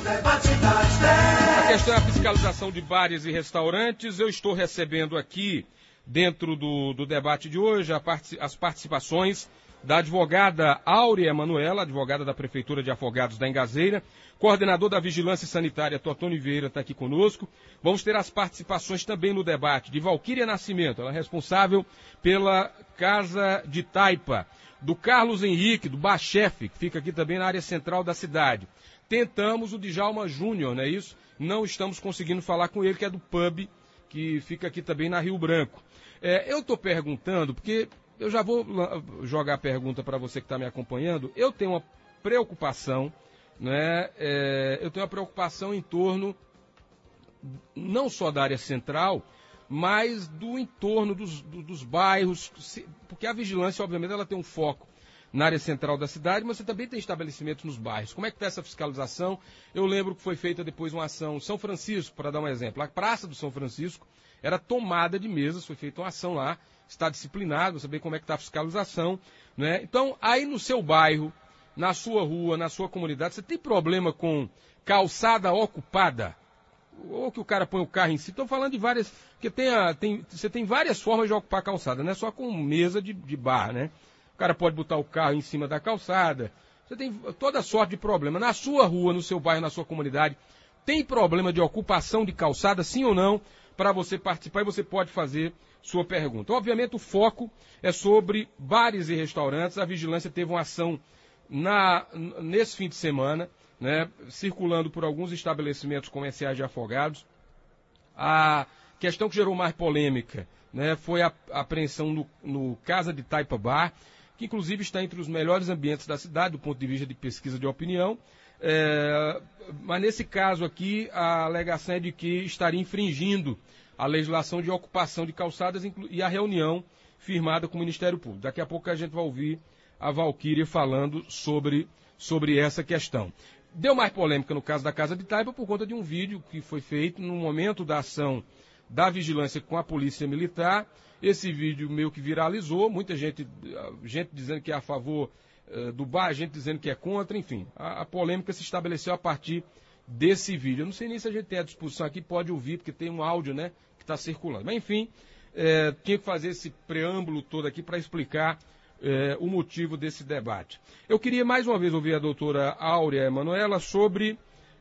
A questão é a fiscalização de bares e restaurantes. Eu estou recebendo aqui, dentro do debate de hoje, as participações da advogada Áurea Emanuela, advogada da Prefeitura de Afogados da Engazeira, coordenador da Vigilância Sanitária, Totônio Vieira, está aqui conosco. Vamos ter as participações também no debate de Valquíria Nascimento, ela é responsável pela Casa de Taipa, do Carlos Henrique, do Bachefe, que fica aqui também na área central da cidade. Tentamos o Djalma Júnior, não é isso? Não estamos conseguindo falar com ele, que é do pub, que fica aqui também na Rio Branco. Eu estou perguntando, porque eu já vou jogar a pergunta para você que está me acompanhando. Eu tenho uma preocupação, né? Eu tenho uma preocupação em torno não só da área central, mas do entorno dos bairros, porque a vigilância, obviamente, ela tem um foco na área central da cidade, mas você também tem estabelecimentos nos bairros. Como é que está essa fiscalização? Eu lembro que foi feita depois uma ação São Francisco, para dar um exemplo. A Praça do São Francisco era tomada de mesas, foi feita uma ação lá, está disciplinado, saber como é que está a fiscalização, né? Então, aí no seu bairro, na sua rua, na sua comunidade, você tem problema com calçada ocupada? Ou que o cara põe o carro em cima? Estou falando de várias, porque você tem várias formas de ocupar a calçada, não é só com mesa de bar, né? O cara pode botar o carro em cima da calçada. Você tem toda sorte de problema. Na sua rua, no seu bairro, na sua comunidade, tem problema de ocupação de calçada, sim ou não? Para você participar e você pode fazer sua pergunta. Obviamente o foco é sobre bares e restaurantes. A vigilância teve uma ação nesse fim de semana, né, circulando por alguns estabelecimentos comerciais de Afogados. A questão que gerou mais polêmica, né, foi a apreensão no Casa de Taipa Bar, que inclusive está entre os melhores ambientes da cidade, do ponto de vista de pesquisa de opinião. Mas nesse caso aqui, a alegação é de que estaria infringindo a legislação de ocupação de calçadas e a reunião firmada com o Ministério Público. Daqui a pouco a gente vai ouvir a Valquíria falando sobre essa questão. Deu mais polêmica no caso da Casa de Taipa por conta de um vídeo que foi feito no momento da ação da vigilância com a Polícia Militar. Esse vídeo meio que viralizou, muita gente dizendo que é a favor do bar, gente dizendo que é contra, enfim. A polêmica se estabeleceu a partir desse vídeo. Eu não sei nem se a gente tem à disposição aqui, pode ouvir, porque tem um áudio, né, que está circulando. Mas, enfim, tinha que fazer esse preâmbulo todo aqui para explicar o motivo desse debate. Eu queria mais uma vez ouvir a doutora Áurea Emanuela sobre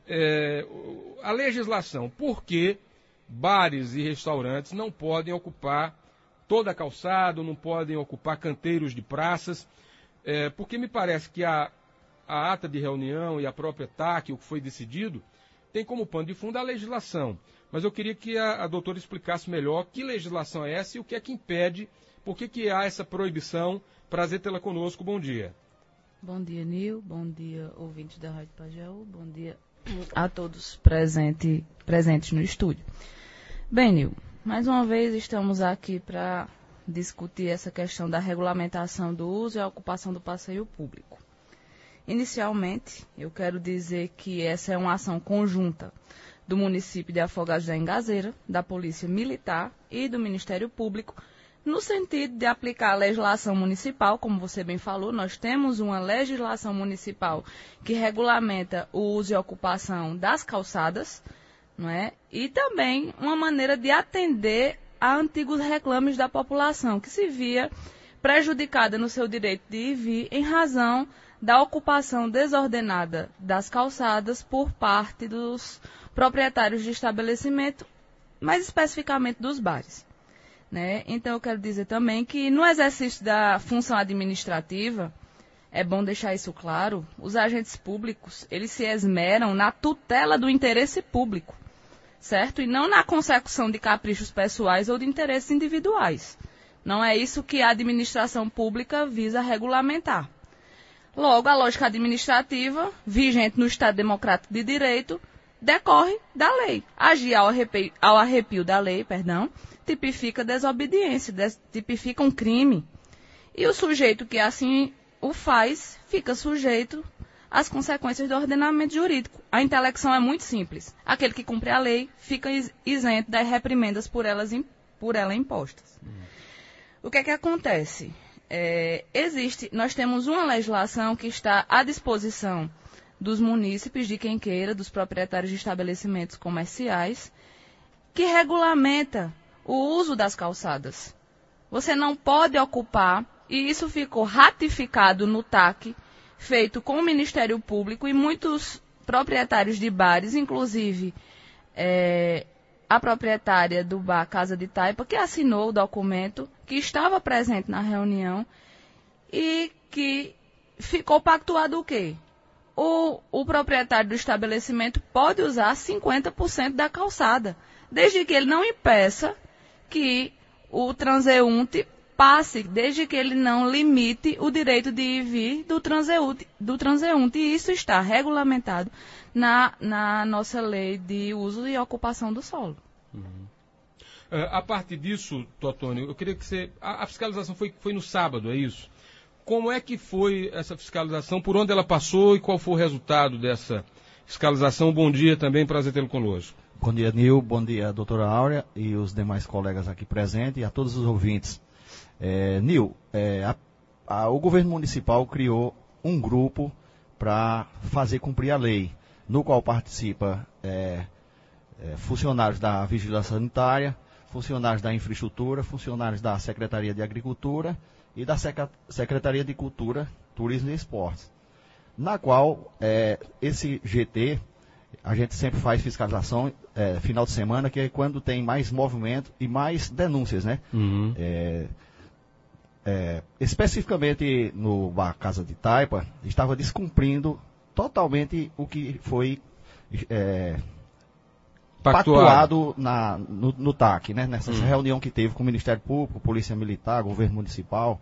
a legislação. Por que bares e restaurantes não podem ocupar toda a calçada, não podem ocupar canteiros de praças? Porque me parece que a ata de reunião e a própria TAC, o que foi decidido, tem como pano de fundo a legislação. Mas eu queria que a doutora explicasse melhor que legislação é essa e o que é que impede, por que há essa proibição. Prazer tê-la conosco, bom dia. Bom dia, Nil, bom dia, ouvintes da Rádio Pajeú, bom dia a todos presentes no estúdio. Bem, Nil, mais uma vez estamos aqui para discutir essa questão da regulamentação do uso e a ocupação do passeio público. Inicialmente, eu quero dizer que essa é uma ação conjunta do município de Afogados da Engazeira, da Polícia Militar e do Ministério Público, no sentido de aplicar a legislação municipal. Como você bem falou, nós temos uma legislação municipal que regulamenta o uso e ocupação das calçadas, não é? E também uma maneira de atender a antigos reclames da população, que se via prejudicada no seu direito de ir e vir em razão da ocupação desordenada das calçadas por parte dos proprietários de estabelecimento, mais especificamente dos bares, né? Então eu quero dizer também que no exercício da função administrativa, é bom deixar isso claro, os agentes públicos, eles se esmeram na tutela do interesse público, certo? E não na consecução de caprichos pessoais ou de interesses individuais. Não é isso que a administração pública visa regulamentar. Logo, a lógica administrativa, vigente no Estado Democrático de Direito, decorre da lei. Agir ao arrepio da lei, tipifica desobediência, tipifica um crime. E o sujeito que assim o faz, fica sujeito às consequências do ordenamento jurídico. A intelecção é muito simples. Aquele que cumpre a lei fica isento das reprimendas por ela impostas. O que é que acontece? Nós temos uma legislação que está à disposição dos munícipes, de quem queira, dos proprietários de estabelecimentos comerciais, que regulamenta o uso das calçadas. Você não pode ocupar, e isso ficou ratificado no TAC, feito com o Ministério Público e muitos proprietários de bares, inclusive a proprietária do bar Casa de Taipa, que assinou o documento, que estava presente na reunião e que ficou pactuado o quê? O proprietário do estabelecimento pode usar 50% da calçada, desde que ele não impeça que o transeunte passe, desde que ele não limite o direito de ir e vir do transeunte. E isso está regulamentado na nossa lei de uso e ocupação do solo. Uhum. A partir disso, Totônio, eu queria que você... A fiscalização foi no sábado, é isso? Como é que foi essa fiscalização? Por onde ela passou e qual foi o resultado dessa fiscalização? Bom dia também, prazer tê-lo conosco. Bom dia, Nil. Bom dia, doutora Áurea e os demais colegas aqui presentes e a todos os ouvintes. Nil, o governo municipal criou um grupo para fazer cumprir a lei, no qual participa funcionários da Vigilância Sanitária, funcionários da Infraestrutura, funcionários da Secretaria de Agricultura e da Secretaria de Cultura, Turismo e Esportes, na qual esse GT, a gente sempre faz fiscalização final de semana, que é quando tem mais movimento e mais denúncias, né? Uhum. Especificamente no bar Casa de Taipa, estava descumprindo totalmente o que foi pactuado no TAC, né? Nessa reunião que teve com o Ministério Público, Polícia Militar, Governo Municipal,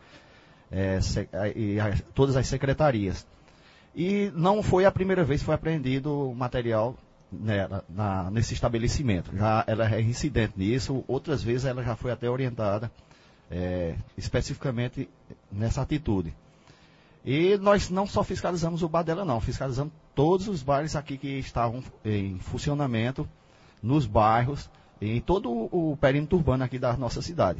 todas as secretarias. E não foi a primeira vez que foi apreendido material nesse estabelecimento. Já ela é reincidente nisso, outras vezes ela já foi até orientada especificamente nessa atitude. E nós não só fiscalizamos o bar dela, não, fiscalizamos todos os bares aqui que estavam em funcionamento, nos bairros, em todo o perímetro urbano aqui da nossa cidade.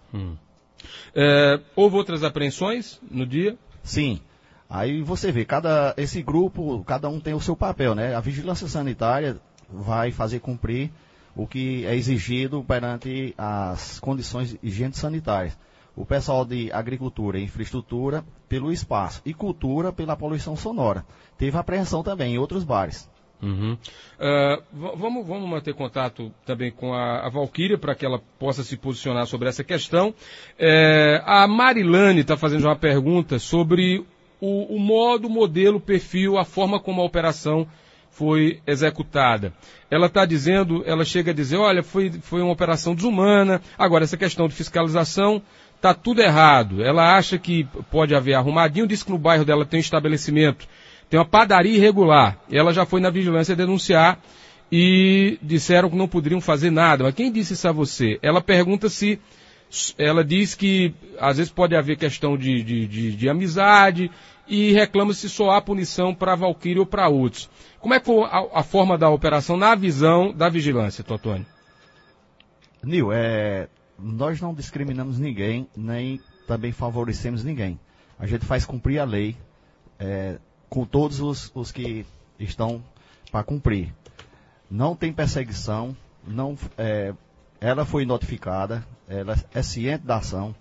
Houve outras apreensões no dia? Sim. Aí você vê, esse grupo, cada um tem o seu papel, né? A Vigilância Sanitária vai fazer cumprir o que é exigido perante as condições higiênico-sanitárias. O pessoal de Agricultura e Infraestrutura pelo espaço e Cultura pela poluição sonora. Teve apreensão também em outros bares. Uhum. Vamos manter contato também com a Valquíria para que ela possa se posicionar sobre essa questão. A Marilane está fazendo uma pergunta sobre o modo, o modelo, o perfil, a forma como a operação foi executada. Ela está dizendo, ela chega a dizer, olha, foi uma operação desumana, agora essa questão de fiscalização está tudo errado. Ela acha que pode haver arrumadinho, disse que no bairro dela tem um estabelecimento, tem uma padaria irregular. Ela já foi na vigilância denunciar e disseram que não poderiam fazer nada. Mas quem disse isso a você? Ela pergunta se... Ela diz que às vezes pode haver questão de amizade e reclama se só há punição para a Valquíria ou para outros. Como é que foi a forma da operação na visão da vigilância, Totônio? Nil, nós não discriminamos ninguém, nem também favorecemos ninguém. A gente faz cumprir a lei com todos os que estão para cumprir. Não tem perseguição, ela foi notificada, ela é ciente da ação.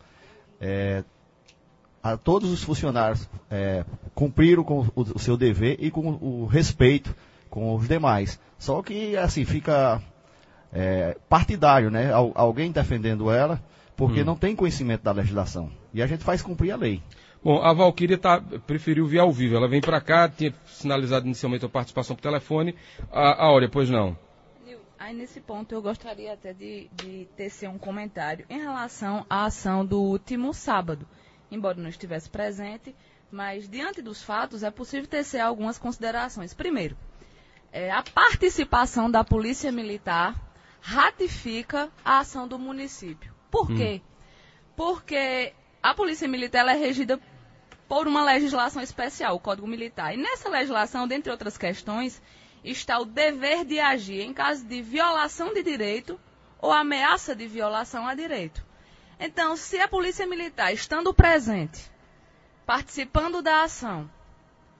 A todos os funcionários cumpriram com o seu dever e com o respeito com os demais. Só que assim fica partidário, né? Alguém defendendo ela, porque não tem conhecimento da legislação. E a gente faz cumprir a lei. Bom, a Valquíria preferiu vir ao vivo. Ela vem para cá, tinha sinalizado inicialmente a participação por telefone. A Áurea, pois não? Aí nesse ponto eu gostaria até de tecer um comentário em relação à ação do último sábado. Embora não estivesse presente, mas diante dos fatos é possível tecer algumas considerações. Primeiro, a participação da Polícia Militar ratifica a ação do município. Por quê? Porque a Polícia Militar ela é regida por uma legislação especial, o Código Militar. E nessa legislação, dentre outras questões, está o dever de agir em caso de violação de direito ou ameaça de violação a direito. Então, se a Polícia Militar, estando presente, participando da ação,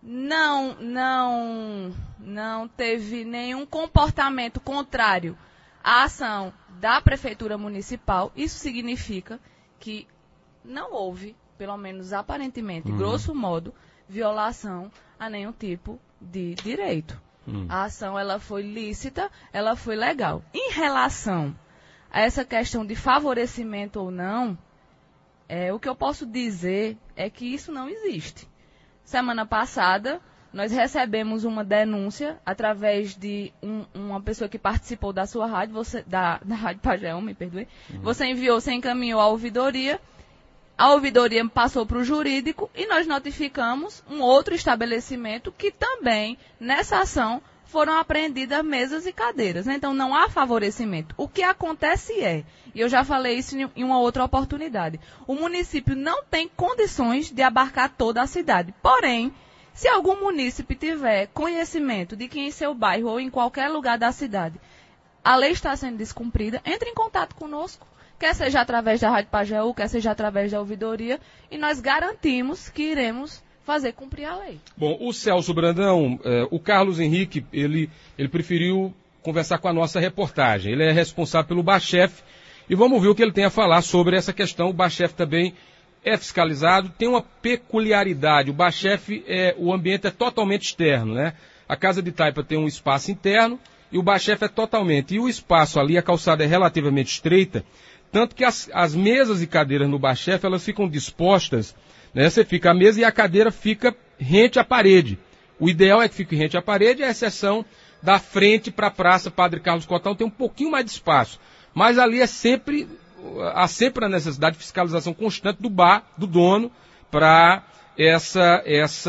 não teve nenhum comportamento contrário à ação da Prefeitura Municipal. Isso significa que não houve, pelo menos aparentemente, grosso modo, violação a nenhum tipo de direito. A ação ela foi lícita, ela foi legal. Em relação a essa questão de favorecimento ou não, o que eu posso dizer é que isso não existe. Semana passada, nós recebemos uma denúncia através de uma pessoa que participou da sua rádio, da Rádio Pagéu, me perdoe. Você encaminhou à ouvidoria, a ouvidoria passou para o jurídico e nós notificamos um outro estabelecimento que também, nessa ação, foram apreendidas mesas e cadeiras. Então, não há favorecimento. O que acontece e eu já falei isso em uma outra oportunidade, o município não tem condições de abarcar toda a cidade. Porém, se algum munícipe tiver conhecimento de que em seu bairro ou em qualquer lugar da cidade a lei está sendo descumprida, entre em contato conosco, quer seja através da Rádio Pagéu, quer seja através da ouvidoria, e nós garantimos que iremos fazer cumprir a lei. Bom, o Celso Brandão, o Carlos Henrique, ele preferiu conversar com a nossa reportagem. Ele é responsável pelo BACHEF e vamos ver o que ele tem a falar sobre essa questão. O BACHEF também é fiscalizado, tem uma peculiaridade. O BACHEF, o ambiente é totalmente externo, né? A Casa de Taipa tem um espaço interno e o BACHEF é totalmente. E o espaço ali, a calçada é relativamente estreita, tanto que as mesas e cadeiras no BACHEF, elas ficam dispostas, né? Você fica a mesa e a cadeira fica rente à parede. O ideal é que fique rente à parede, a exceção da frente para a Praça Padre Carlos Cotão, tem um pouquinho mais de espaço. Mas ali há sempre a necessidade de fiscalização constante do bar, do dono, para essa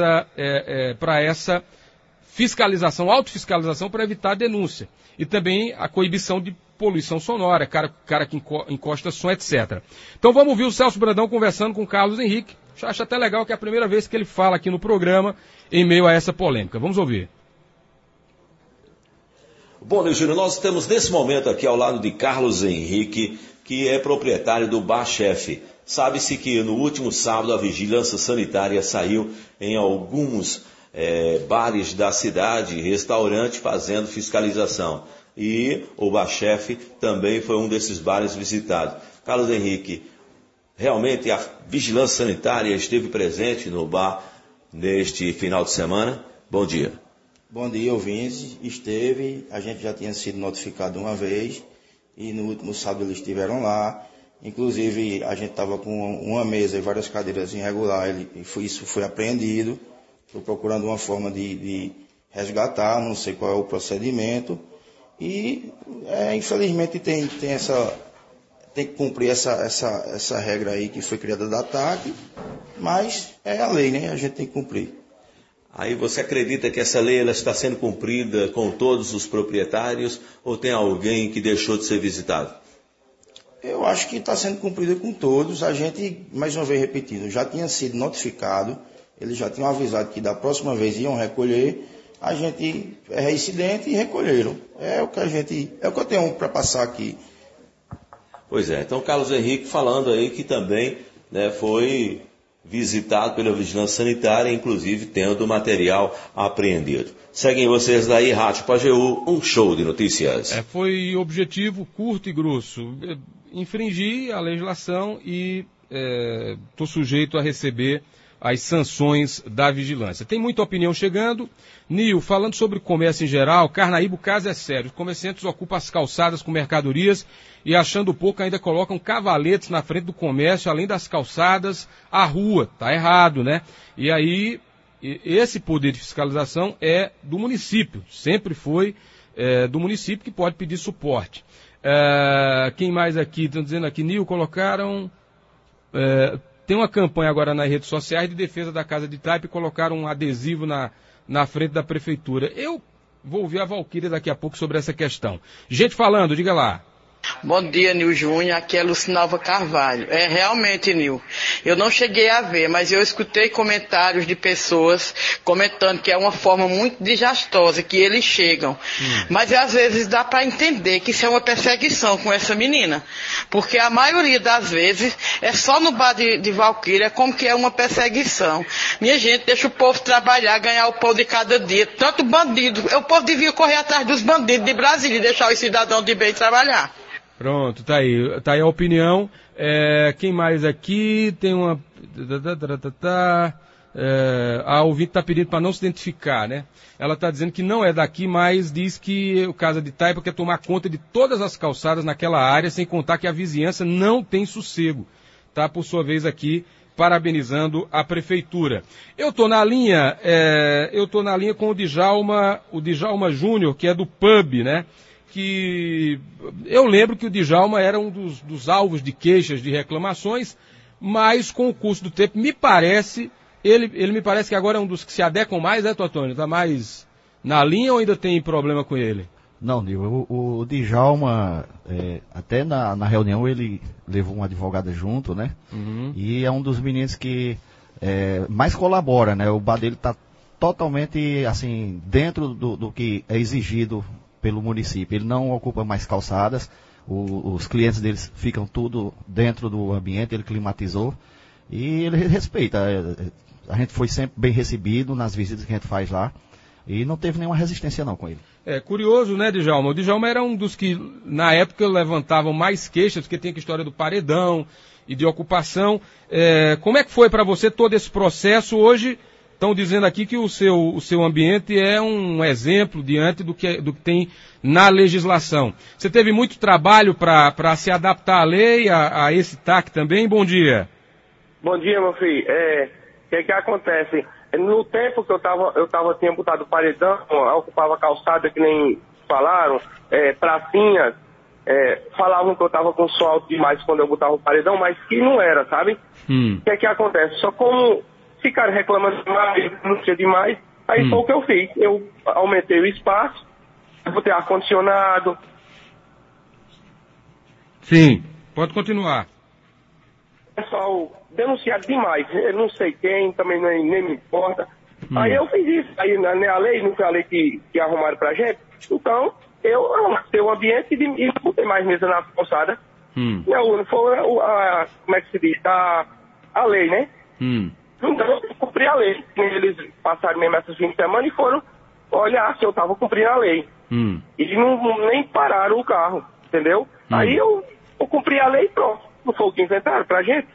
fiscalização, autofiscalização para evitar a denúncia. E também a coibição de poluição sonora, cara que encosta som, etc. Então vamos ouvir o Celso Brandão conversando com o Carlos Henrique. Acho até legal que é a primeira vez que ele fala aqui no programa em meio a essa polêmica. Vamos ouvir. Bom, Ney Júnior, nós estamos nesse momento aqui ao lado de Carlos Henrique, que é proprietário do BACHEF. Sabe-se que no último sábado a vigilância sanitária saiu em alguns bares da cidade, restaurantes, fazendo fiscalização. E o BACHEF também foi um desses bares visitados. Carlos Henrique, realmente a vigilância sanitária esteve presente no bar neste final de semana? Bom dia. Bom dia, ouvintes. Esteve, a gente já tinha sido notificado uma vez e no último sábado eles estiveram lá. Inclusive, a gente estava com uma mesa e várias cadeiras irregulares e isso foi apreendido. Estou procurando uma forma de resgatar, não sei qual é o procedimento. E, infelizmente, tem que cumprir essa regra aí que foi criada da TAC, mas é a lei, né? A gente tem que cumprir. Aí você acredita que essa lei ela está sendo cumprida com todos os proprietários ou tem alguém que deixou de ser visitado? Eu acho que está sendo cumprida com todos. A gente, mais uma vez repetindo, já tinha sido notificado, eles já tinham avisado que da próxima vez iam recolher. A gente é reincidente e recolheram. É o que eu tenho para passar aqui. Pois é, então Carlos Henrique falando aí que também, né, foi visitado pela Vigilância Sanitária, inclusive tendo material apreendido. Seguem vocês daí, Rádio Pagéu, um show de notícias. Foi objetivo, curto e grosso. Infringir a legislação e estou sujeito a receber as sanções da vigilância. Tem muita opinião chegando. Nil, falando sobre comércio em geral, Carnaíba, o caso é sério. Os comerciantes ocupam as calçadas com mercadorias e, achando pouco, ainda colocam cavaletes na frente do comércio, além das calçadas, a rua. Tá errado, né? E aí, esse poder de fiscalização é do município. Sempre foi do município, que pode pedir suporte. Quem mais aqui? Estão dizendo aqui, Nil, colocaram... tem uma campanha agora nas redes sociais de defesa da Casa de Taipa e colocaram um adesivo na frente da prefeitura. Eu vou ouvir a Valquíria daqui a pouco sobre essa questão. Gente falando, diga lá. Bom dia, Nil Júnior. Aqui é Lucinalva Carvalho. Realmente, Nil, eu não cheguei a ver, mas eu escutei comentários de pessoas comentando que é uma forma muito desastrosa que eles chegam. Mas às vezes dá para entender que isso é uma perseguição com essa menina. Porque a maioria das vezes é só no bar de Valquíria, como que é uma perseguição. Minha gente, deixa o povo trabalhar, ganhar o pão de cada dia. Tanto bandido, o povo devia correr atrás dos bandidos de Brasília e deixar os cidadãos de bem trabalhar. Pronto, tá aí a opinião. Quem mais aqui? Tem uma... a ouvinte está pedindo para não se identificar, né? Ela está dizendo que não é daqui, mas diz que o Casa de Taipa quer tomar conta de todas as calçadas naquela área, sem contar que a vizinhança não tem sossego. Tá, por sua vez aqui, parabenizando a prefeitura. Eu estou na linha com o Djalma Júnior, que é do pub, né? Que eu lembro que o Djalma era um dos alvos de queixas, de reclamações, mas com o curso do tempo, me parece, ele me parece que agora é um dos que se adequam mais, né, Totônio? Está mais na linha ou ainda tem problema com ele? Não, Nil, o Djalma, até na reunião ele levou uma advogada junto, né? E é um dos meninos que mais colabora, né? O bar dele está totalmente, assim, dentro do que é exigido pelo município. Ele não ocupa mais calçadas, os clientes deles ficam tudo dentro do ambiente, ele climatizou e ele respeita. A gente foi sempre bem recebido nas visitas que a gente faz lá e não teve nenhuma resistência não com ele. É curioso, né, Djalma? O Djalma era um dos que na época levantavam mais queixas, porque tem a história do paredão e de ocupação. Como é que foi para você todo esse processo? Hoje estão dizendo aqui que o seu ambiente é um exemplo diante do que tem na legislação. Você teve muito trabalho para se adaptar à lei, a esse TAC também? Bom dia. Bom dia, meu filho. O que acontece? No tempo que eu tinha botado paredão, ocupava calçada, que nem falaram, pracinhas, falavam que eu estava com sol alto demais quando eu botava o paredão, mas que não era, sabe? O que acontece? Só como ficaram reclamando demais, não tinha demais, aí foi o que eu fiz. Eu aumentei o espaço, botei ar-condicionado. Sim, pode continuar. Pessoal denunciado demais, eu não sei quem, também nem me importa. Aí eu fiz isso, aí não é a lei, não foi a lei que arrumaram pra gente, então eu arrumei o ambiente e não botei mais mesa na calçada. Não foi como é que se diz, a lei, né? Então eu cumpri a lei. Eles passaram mesmo essas 20 semanas e foram olhar se eu estava cumprindo a lei. E nem pararam o carro, entendeu? Aí eu cumpri a lei e pronto. Não foi o que inventaram pra gente.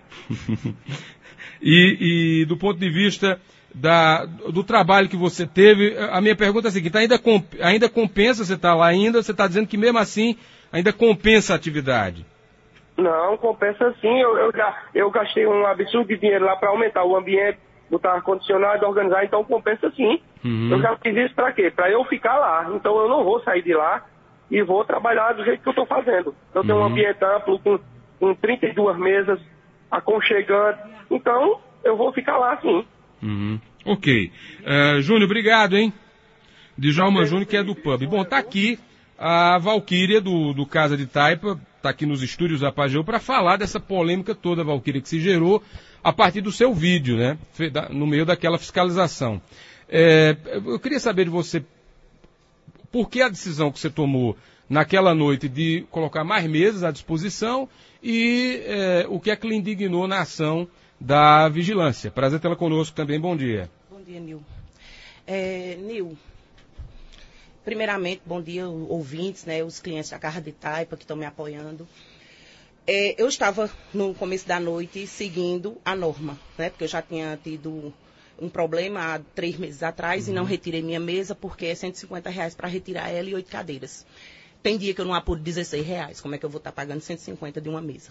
E do ponto de vista do trabalho que você teve, a minha pergunta é a seguinte: ainda compensa você estar lá ainda? Você está dizendo que mesmo assim ainda compensa a atividade? Não, compensa sim. Eu gastei um absurdo de dinheiro lá para aumentar o ambiente, botar ar-condicionado, organizar, então compensa sim. Eu já fiz isso para quê? Para eu ficar lá. Então eu não vou sair de lá e vou trabalhar do jeito que eu estou fazendo. Eu tenho um ambiente amplo com 32 mesas, aconchegante, então eu vou ficar lá sim. Ok. Júnior, obrigado, hein? Djalma Júnior, que é do pub. Bom, tá aqui a Valquíria do Casa de Taipa, está aqui nos estúdios da Pageu para falar dessa polêmica toda, Valquíria, que se gerou a partir do seu vídeo, né? No meio daquela fiscalização. Eu queria saber de você, por que a decisão que você tomou naquela noite de colocar mais mesas à disposição e o que é que lhe indignou na ação da vigilância. Prazer tê-la conosco também, bom dia. Bom dia, Nil. Nil, primeiramente, bom dia, ouvintes, né, os clientes da Casa de Taipa que estão me apoiando. Eu estava no começo da noite seguindo a norma, né, porque eu já tinha tido um problema há 3 meses atrás e não retirei minha mesa porque é R$150 para retirar ela e 8 cadeiras. Tem dia que eu não apuro R$16, como é que eu vou estar pagando 150 de uma mesa?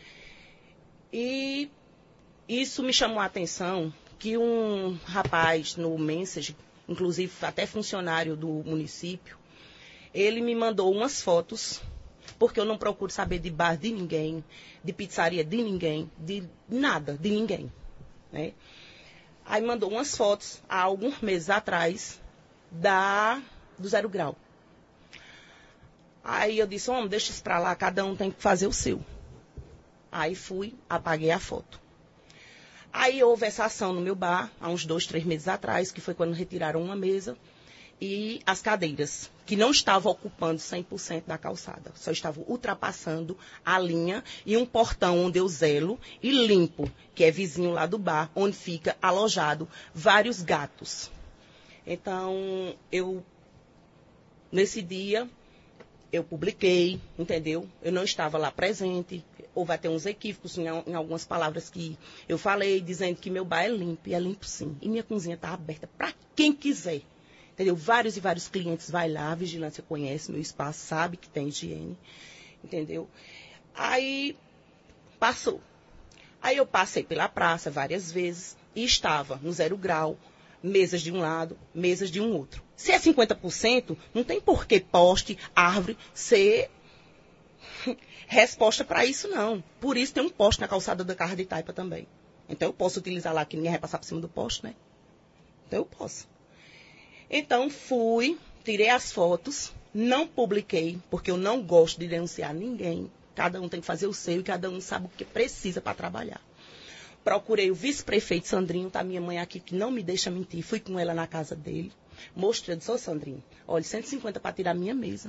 E isso me chamou a atenção que um rapaz no Message, inclusive até funcionário do município, ele me mandou umas fotos, porque eu não procuro saber de bar de ninguém, de pizzaria de ninguém, de nada, de ninguém, né? Aí mandou umas fotos, há alguns meses atrás, do Zero Grau. Aí eu disse, homem, deixa isso pra lá, cada um tem que fazer o seu. Aí fui, apaguei a foto. Aí houve essa ação no meu bar, há uns 2, 3 meses atrás, que foi quando retiraram uma mesa e as cadeiras, que não estavam ocupando 100% da calçada, só estavam ultrapassando a linha e um portão onde eu zelo e limpo, que é vizinho lá do bar, onde fica alojado vários gatos. Então, nesse dia, eu publiquei, entendeu? Eu não estava lá presente. Houve até uns equívocos em algumas palavras que eu falei, dizendo que meu bar é limpo, e é limpo sim. E minha cozinha está aberta para quem quiser. Entendeu? Vários e vários clientes vai lá, a vigilância conhece meu espaço, sabe que tem higiene. Entendeu? Aí, passou. Aí eu passei pela praça várias vezes e estava no 0 grau, mesas de um lado, mesas de um outro. Se é 50%, não tem por que poste, árvore, ser resposta para isso, não. Por isso tem um poste na calçada da Carra de Taipa também. Então eu posso utilizar lá, que ninguém vai passar por cima do poste, né? Então eu posso. Então fui, tirei as fotos, não publiquei, porque eu não gosto de denunciar ninguém. Cada um tem que fazer o seu e cada um sabe o que precisa para trabalhar. Procurei o vice-prefeito Sandrinho, tá minha mãe aqui, que não me deixa mentir. Fui com ela na casa dele. Mostrei, disse, ô Sandrinho, olha, 150 para tirar a minha mesa.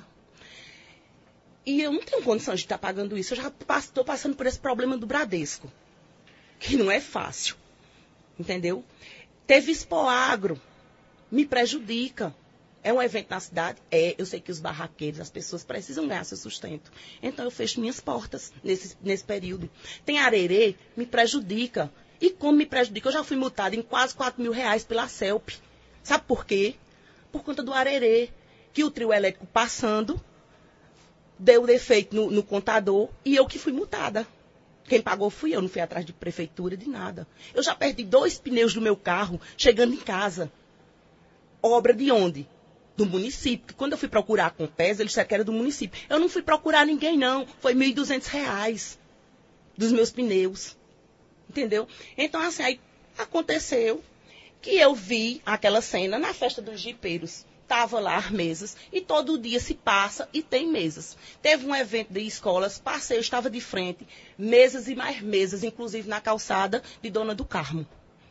E eu não tenho condição de estar pagando isso. Eu já estou passando por esse problema do Bradesco, que não é fácil. Entendeu? Teve Expoagro, me prejudica. É um evento na cidade? É, eu sei que os barraqueiros, as pessoas precisam ganhar seu sustento. Então eu fecho minhas portas nesse período. Tem Arerê, me prejudica. E como me prejudica? Eu já fui multada em quase R$4.000 pela CELP. Sabe por quê? Por conta do Arerê, que o trio elétrico passando deu defeito no contador e eu que fui multada. Quem pagou fui eu, não fui atrás de prefeitura, de nada. Eu já perdi 2 pneus do meu carro chegando em casa. Obra de onde? Do município. Porque quando eu fui procurar com o PES, eles disseram que era do município. Eu não fui procurar ninguém, não. Foi R$1.200 dos meus pneus. Entendeu? Então, assim, aí aconteceu que eu vi aquela cena na festa dos jipeiros. Estava lá as mesas e todo dia se passa e tem mesas. Teve um evento de escolas, passei, eu estava de frente, mesas e mais mesas, inclusive na calçada de Dona do Carmo.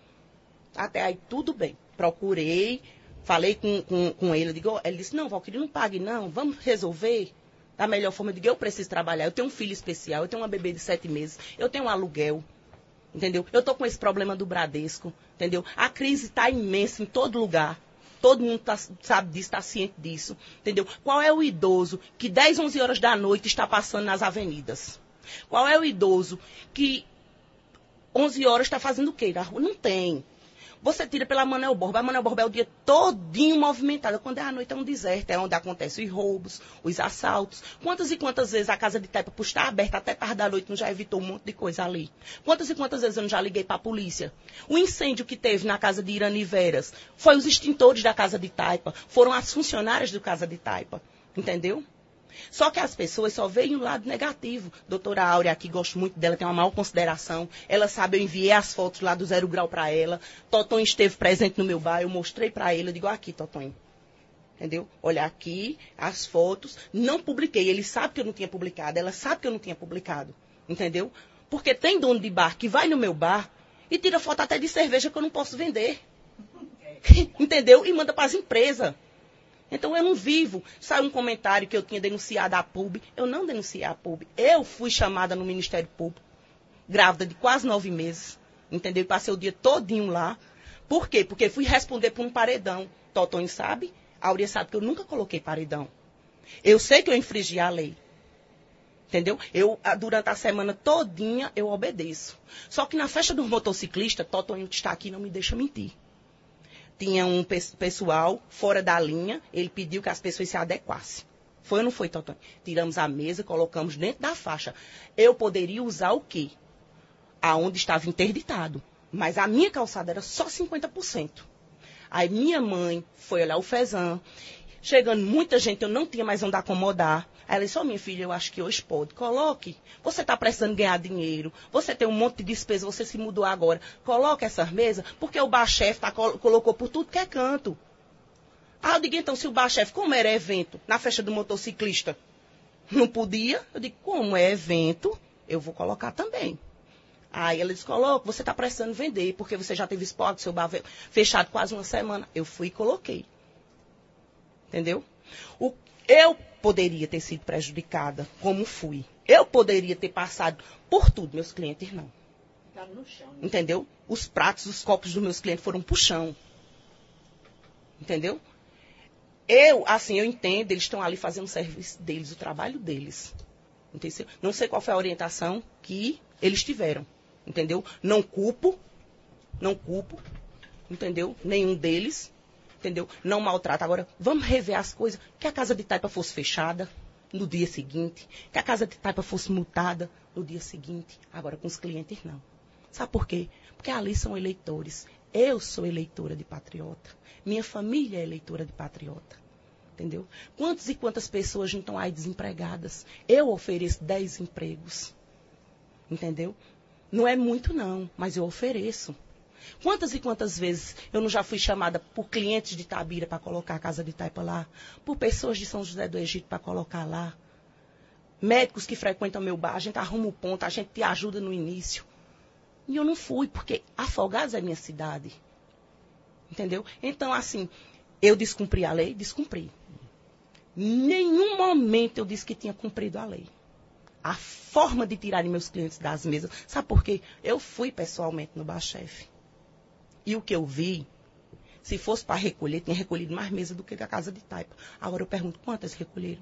Até aí tudo bem. Procurei, falei com ele, ele disse, não, Valquíria, não pague não, vamos resolver da melhor forma. Eu digo, eu preciso trabalhar, eu tenho um filho especial, eu tenho uma bebê de 7 meses, eu tenho um aluguel. Entendeu? Eu estou com esse problema do Bradesco, entendeu? A crise está imensa em todo lugar. Todo mundo sabe disso, está ciente disso, entendeu? Qual é o idoso que 10, 11 horas da noite está passando nas avenidas? Qual é o idoso que 11 horas está fazendo o quê na rua? Não tem. Você tira pela Manuel Borba. A Manuel Borba é o dia todinho movimentada. Quando é a noite é um deserto, é onde acontecem os roubos, os assaltos. Quantas e quantas vezes a casa de Taipa, por estar aberta até tarde da noite, não já evitou um monte de coisa ali? Quantas e quantas vezes eu não já liguei para a polícia? O incêndio que teve na casa de Irani Veras foi os extintores da casa de Taipa, foram as funcionárias da casa de Taipa. Entendeu? Só que as pessoas só veem o lado negativo. Doutora Áurea, aqui, gosto muito dela, tem uma maior consideração. Ela sabe, eu enviei as fotos lá do 0 grau para ela. Totonho esteve presente no meu bar, eu mostrei para ele. Eu digo, aqui, Totonho. Entendeu? Olha aqui, as fotos. Não publiquei. Ele sabe que eu não tinha publicado. Ela sabe que eu não tinha publicado. Entendeu? Porque tem dono de bar que vai no meu bar e tira foto até de cerveja que eu não posso vender. Entendeu? E manda para as empresas. Então, eu não vivo. Saiu um comentário que eu tinha denunciado a PUB. Eu não denunciei a PUB. Eu fui chamada no Ministério Público, grávida de quase 9 meses. Entendeu? E passei o dia todinho lá. Por quê? Porque fui responder por um paredão. Totonho sabe, a Áurea sabe que eu nunca coloquei paredão. Eu sei que eu infringi a lei. Entendeu? Durante a semana todinha, eu obedeço. Só que na festa dos motociclistas, Totonho que está aqui não me deixa mentir. Tinha um pessoal fora da linha, ele pediu que as pessoas se adequassem. Foi ou não foi, Totonho? Tiramos a mesa, colocamos dentro da faixa. Eu poderia usar o quê? Aonde estava interditado. Mas a minha calçada era só 50%. Aí minha mãe foi olhar o Fezan. Chegando muita gente, eu não tinha mais onde acomodar. Aí ela disse, minha filha, eu acho que hoje pode. Coloque. Você está precisando ganhar dinheiro. Você tem um monte de despesa, você se mudou agora. Coloque essas mesas, porque o bar-chefe colocou por tudo que é canto. Ah, eu digo, então, se o bar-chefe, como era evento, na festa do motociclista, Não podia? Eu digo, como é evento, eu vou colocar também. Aí ela disse, coloca, você está precisando vender, porque você já teve spot, seu bar fechado quase uma semana. Eu fui e coloquei. Entendeu? Eu poderia ter sido prejudicada, como fui. Eu poderia ter passado por tudo, meus clientes não. No chão. Entendeu? Os pratos, os copos dos meus clientes foram pro chão. Entendeu? Eu entendo, eles estão ali fazendo o serviço deles, o trabalho deles. Entendeu? Não sei qual foi a orientação que eles tiveram. Entendeu? Não culpo, entendeu? Nenhum deles, entendeu? Não maltrata. Agora, vamos rever as coisas. Que a casa de taipa fosse fechada no dia seguinte, que a casa de taipa fosse multada no dia seguinte. Agora, com os clientes, não. Sabe por quê? Porque ali são eleitores. Eu sou eleitora de Patriota. Minha família é eleitora de Patriota. Entendeu? Quantas e quantas pessoas não estão aí desempregadas? Eu ofereço 10 empregos. Entendeu? Não é muito não, mas eu ofereço. Quantas e quantas vezes eu não já fui chamada por clientes de Itabira para colocar a casa de taipa lá? Por pessoas de São José do Egito para colocar lá? Médicos que frequentam meu bar, a gente arruma o ponto, a gente te ajuda no início. E eu não fui, porque Afogados é minha cidade. Entendeu? Então, assim, eu descumpri a lei? Descumpri. Em nenhum momento eu disse que tinha cumprido a lei. A forma de tirar meus clientes das mesas. Sabe por quê? Eu fui pessoalmente no Bar-Chefe. E o que eu vi, se fosse para recolher, tinha recolhido mais mesas do que a casa de taipa. Agora eu pergunto, quantas recolheram?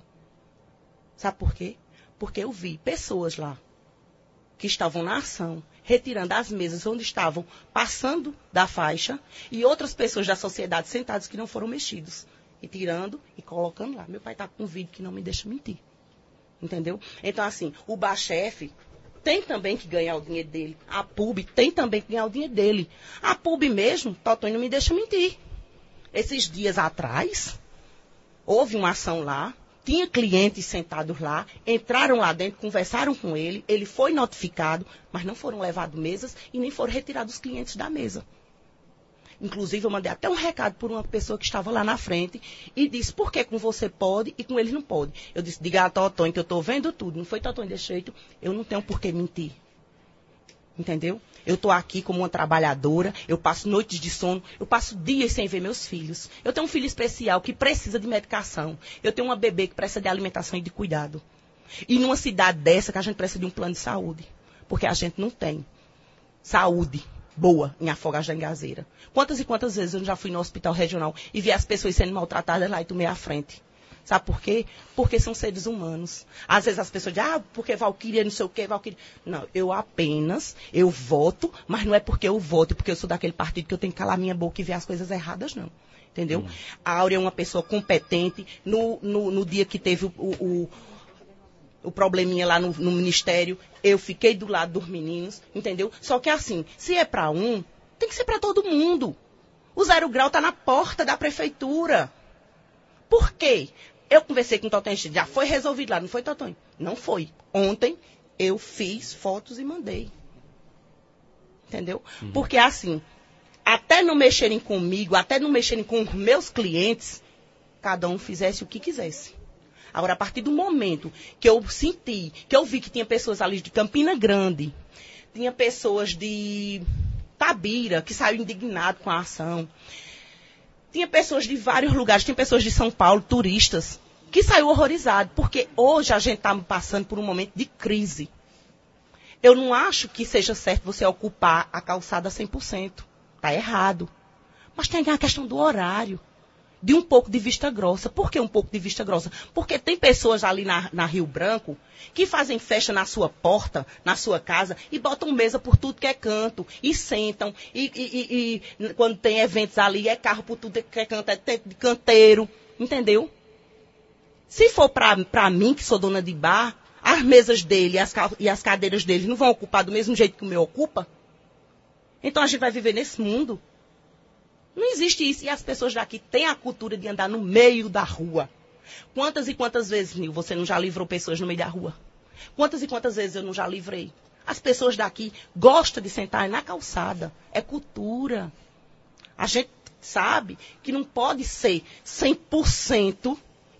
Sabe por quê? Porque eu vi pessoas lá que estavam na ação, retirando as mesas onde estavam passando da faixa, e outras pessoas da sociedade sentadas que não foram mexidos. E tirando e colocando lá. Meu pai está com um vídeo que não me deixa mentir. Entendeu? Então, assim, o Bar-Chefe tem também que ganhar o dinheiro dele. A PUB tem também que ganhar o dinheiro dele. A PUB mesmo, Totonho não me deixa mentir. Esses dias atrás, houve uma ação lá, tinha clientes sentados lá, entraram lá dentro, conversaram com ele foi notificado, mas não foram levados mesas e nem foram retirados os clientes da mesa. Inclusive, eu mandei até um recado por uma pessoa que estava lá na frente e disse, por que com você pode e com eles não pode? Eu disse, diga a Totonho que eu estou vendo tudo. Não foi Totonho desse jeito, eu não tenho por que mentir. Entendeu? Eu estou aqui como uma trabalhadora, eu passo noites de sono, eu passo dias sem ver meus filhos. Eu tenho um filho especial que precisa de medicação. Eu tenho uma bebê que precisa de alimentação e de cuidado. E numa cidade dessa que a gente precisa de um plano de saúde. Porque a gente não tem saúde boa em Afogados da Engazeira. Quantas e quantas vezes eu já fui no hospital regional e vi as pessoas sendo maltratadas lá e tomei à frente. Sabe por quê? Porque são seres humanos. Às vezes as pessoas dizem, porque Valquíria não sei o quê, Valquíria... Não, eu voto, mas não é porque eu voto, porque eu sou daquele partido que eu tenho que calar minha boca e ver as coisas erradas, não. Entendeu? A Áurea é uma pessoa competente. No dia que teve o probleminha lá no ministério, eu fiquei do lado dos meninos, entendeu? Só que assim, se é para um, tem que ser para todo mundo. O 0 grau está na porta da prefeitura. Por quê? Eu conversei com o Totonho, já foi resolvido lá, não foi, Totonho? Não foi. Ontem eu fiz fotos e mandei. Entendeu? Porque assim, até não mexerem comigo, até não mexerem com os meus clientes, cada um fizesse o que quisesse. Agora, a partir do momento que eu senti, que eu vi que tinha pessoas ali de Campina Grande, tinha pessoas de Itabira, que saiu indignado com a ação, tinha pessoas de vários lugares, tinha pessoas de São Paulo, turistas, que saiu horrorizado, porque hoje a gente está passando por um momento de crise. Eu não acho que seja certo você ocupar a calçada 100%. Está errado. Mas tem a questão do horário. De um pouco de vista grossa. Por que um pouco de vista grossa? Porque tem pessoas ali na Rio Branco que fazem festa na sua porta, na sua casa, e botam mesa por tudo que é canto, e sentam, e quando tem eventos ali, é carro por tudo que é canto, é tempo de canteiro, entendeu? Se for para mim, que sou dona de bar, as mesas dele e as cadeiras dele não vão ocupar do mesmo jeito que o meu ocupa? Então a gente vai viver nesse mundo? Não existe isso. E as pessoas daqui têm a cultura de andar no meio da rua. Quantas e quantas vezes, Nil, você não já livrou pessoas no meio da rua? Quantas e quantas vezes eu não já livrei? As pessoas daqui gostam de sentar na calçada. É cultura. A gente sabe que não pode ser 100%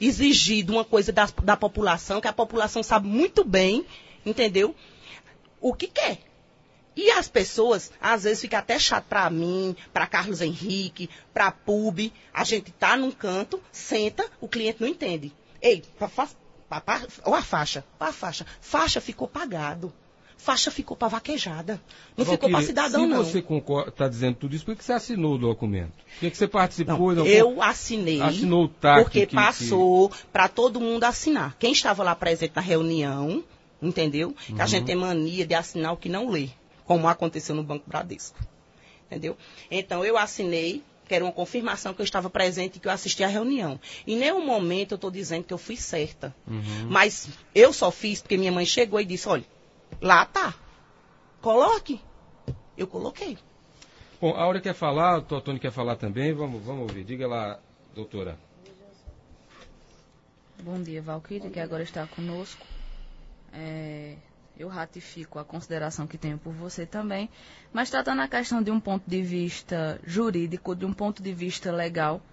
exigir de uma coisa da população, que a população sabe muito bem, entendeu? O que quer. E as pessoas, às vezes, fica até chato para mim, para Carlos Henrique, para Pub. A gente tá num canto, senta, o cliente não entende. Ei, ou a faixa. Faixa ficou pagado. Faixa ficou para vaquejada. Não ficou para cidadão, não. Se você está dizendo tudo isso, por que você assinou o documento? Por que você participou? Não, eu assinei. Assinou o TAC. Porque passou para todo mundo assinar. Quem estava lá presente na reunião, entendeu? Que a gente tem mania de assinar o que não lê, como aconteceu no Banco Bradesco. Entendeu? Então, eu assinei, que era uma confirmação que eu estava presente e que eu assisti à reunião. Em nenhum momento eu estou dizendo que eu fui certa. Mas eu só fiz porque minha mãe chegou e disse, olha, lá tá. Coloque. Eu coloquei. Bom, a Áurea quer falar, o Totônio quer falar também. Vamos ouvir. Diga lá, doutora. Bom dia, Valquíria, que agora está conosco. Eu ratifico a consideração que tenho por você também, mas tratando a questão de um ponto de vista jurídico, de um ponto de vista legal,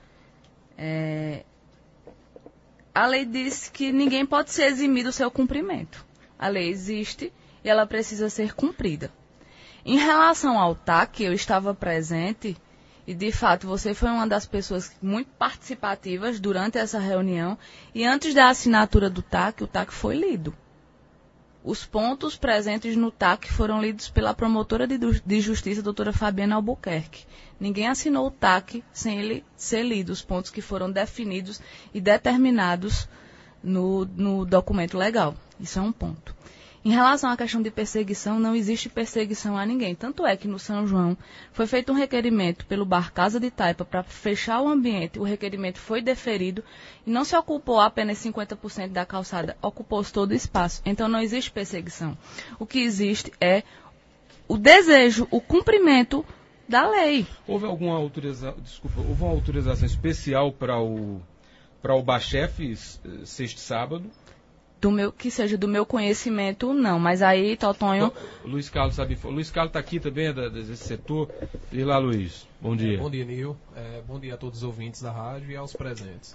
a lei diz que ninguém pode ser eximido do seu cumprimento. A lei existe e ela precisa ser cumprida. Em relação ao TAC, eu estava presente e, de fato, você foi uma das pessoas muito participativas durante essa reunião e antes da assinatura do TAC, o TAC foi lido. Os pontos presentes no TAC foram lidos pela promotora de justiça, doutora Fabiana Albuquerque. Ninguém assinou o TAC sem ele ser lido, os pontos que foram definidos e determinados no documento legal. Isso é um ponto. Em relação à questão de perseguição, não existe perseguição a ninguém. Tanto é que no São João foi feito um requerimento pelo Bar Casa de Taipa para fechar o ambiente. O requerimento foi deferido e não se ocupou apenas 50% da calçada, ocupou-se todo o espaço. Então não existe perseguição. O que existe é o desejo, o cumprimento da lei. Houve alguma autorização especial para o Bachef sexto sábado? Que seja do meu conhecimento, não. Mas aí, Totonho... Luiz Carlos sabe... Luiz Carlos está aqui também, desse setor. E lá, Luiz. Bom dia. Bom dia, Nil. Bom dia a todos os ouvintes da rádio e aos presentes.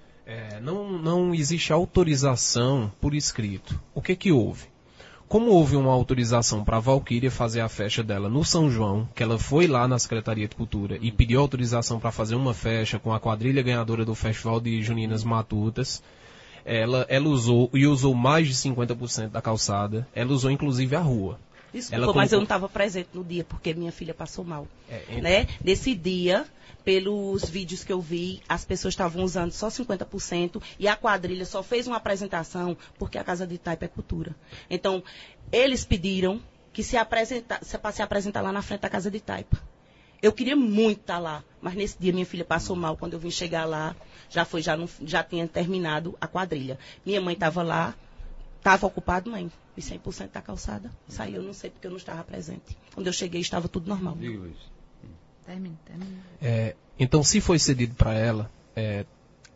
Não existe autorização por escrito. O que houve? Como houve uma autorização para a Valquíria fazer a festa dela no São João, que ela foi lá na Secretaria de Cultura e pediu autorização para fazer uma festa com a quadrilha ganhadora do Festival de Juninas Matutas, ela usou mais de 50% da calçada, ela usou inclusive a rua. Desculpa, mas eu não estava presente no dia, porque minha filha passou mal. Né? Nesse dia, pelos vídeos que eu vi, as pessoas estavam usando só 50% e a quadrilha só fez uma apresentação porque a Casa de Taipa é cultura. Então, eles pediram que se apresentar lá na frente da Casa de Taipa. Eu queria muito estar lá, mas nesse dia minha filha passou mal. Quando eu vim chegar lá, já tinha terminado a quadrilha. Minha mãe estava lá, estava ocupada, mãe, e 100% da calçada. Saiu, não sei porque eu não estava presente. Quando eu cheguei, estava tudo normal. Diga, Luiz. Termina. Então, se foi cedido para ela, é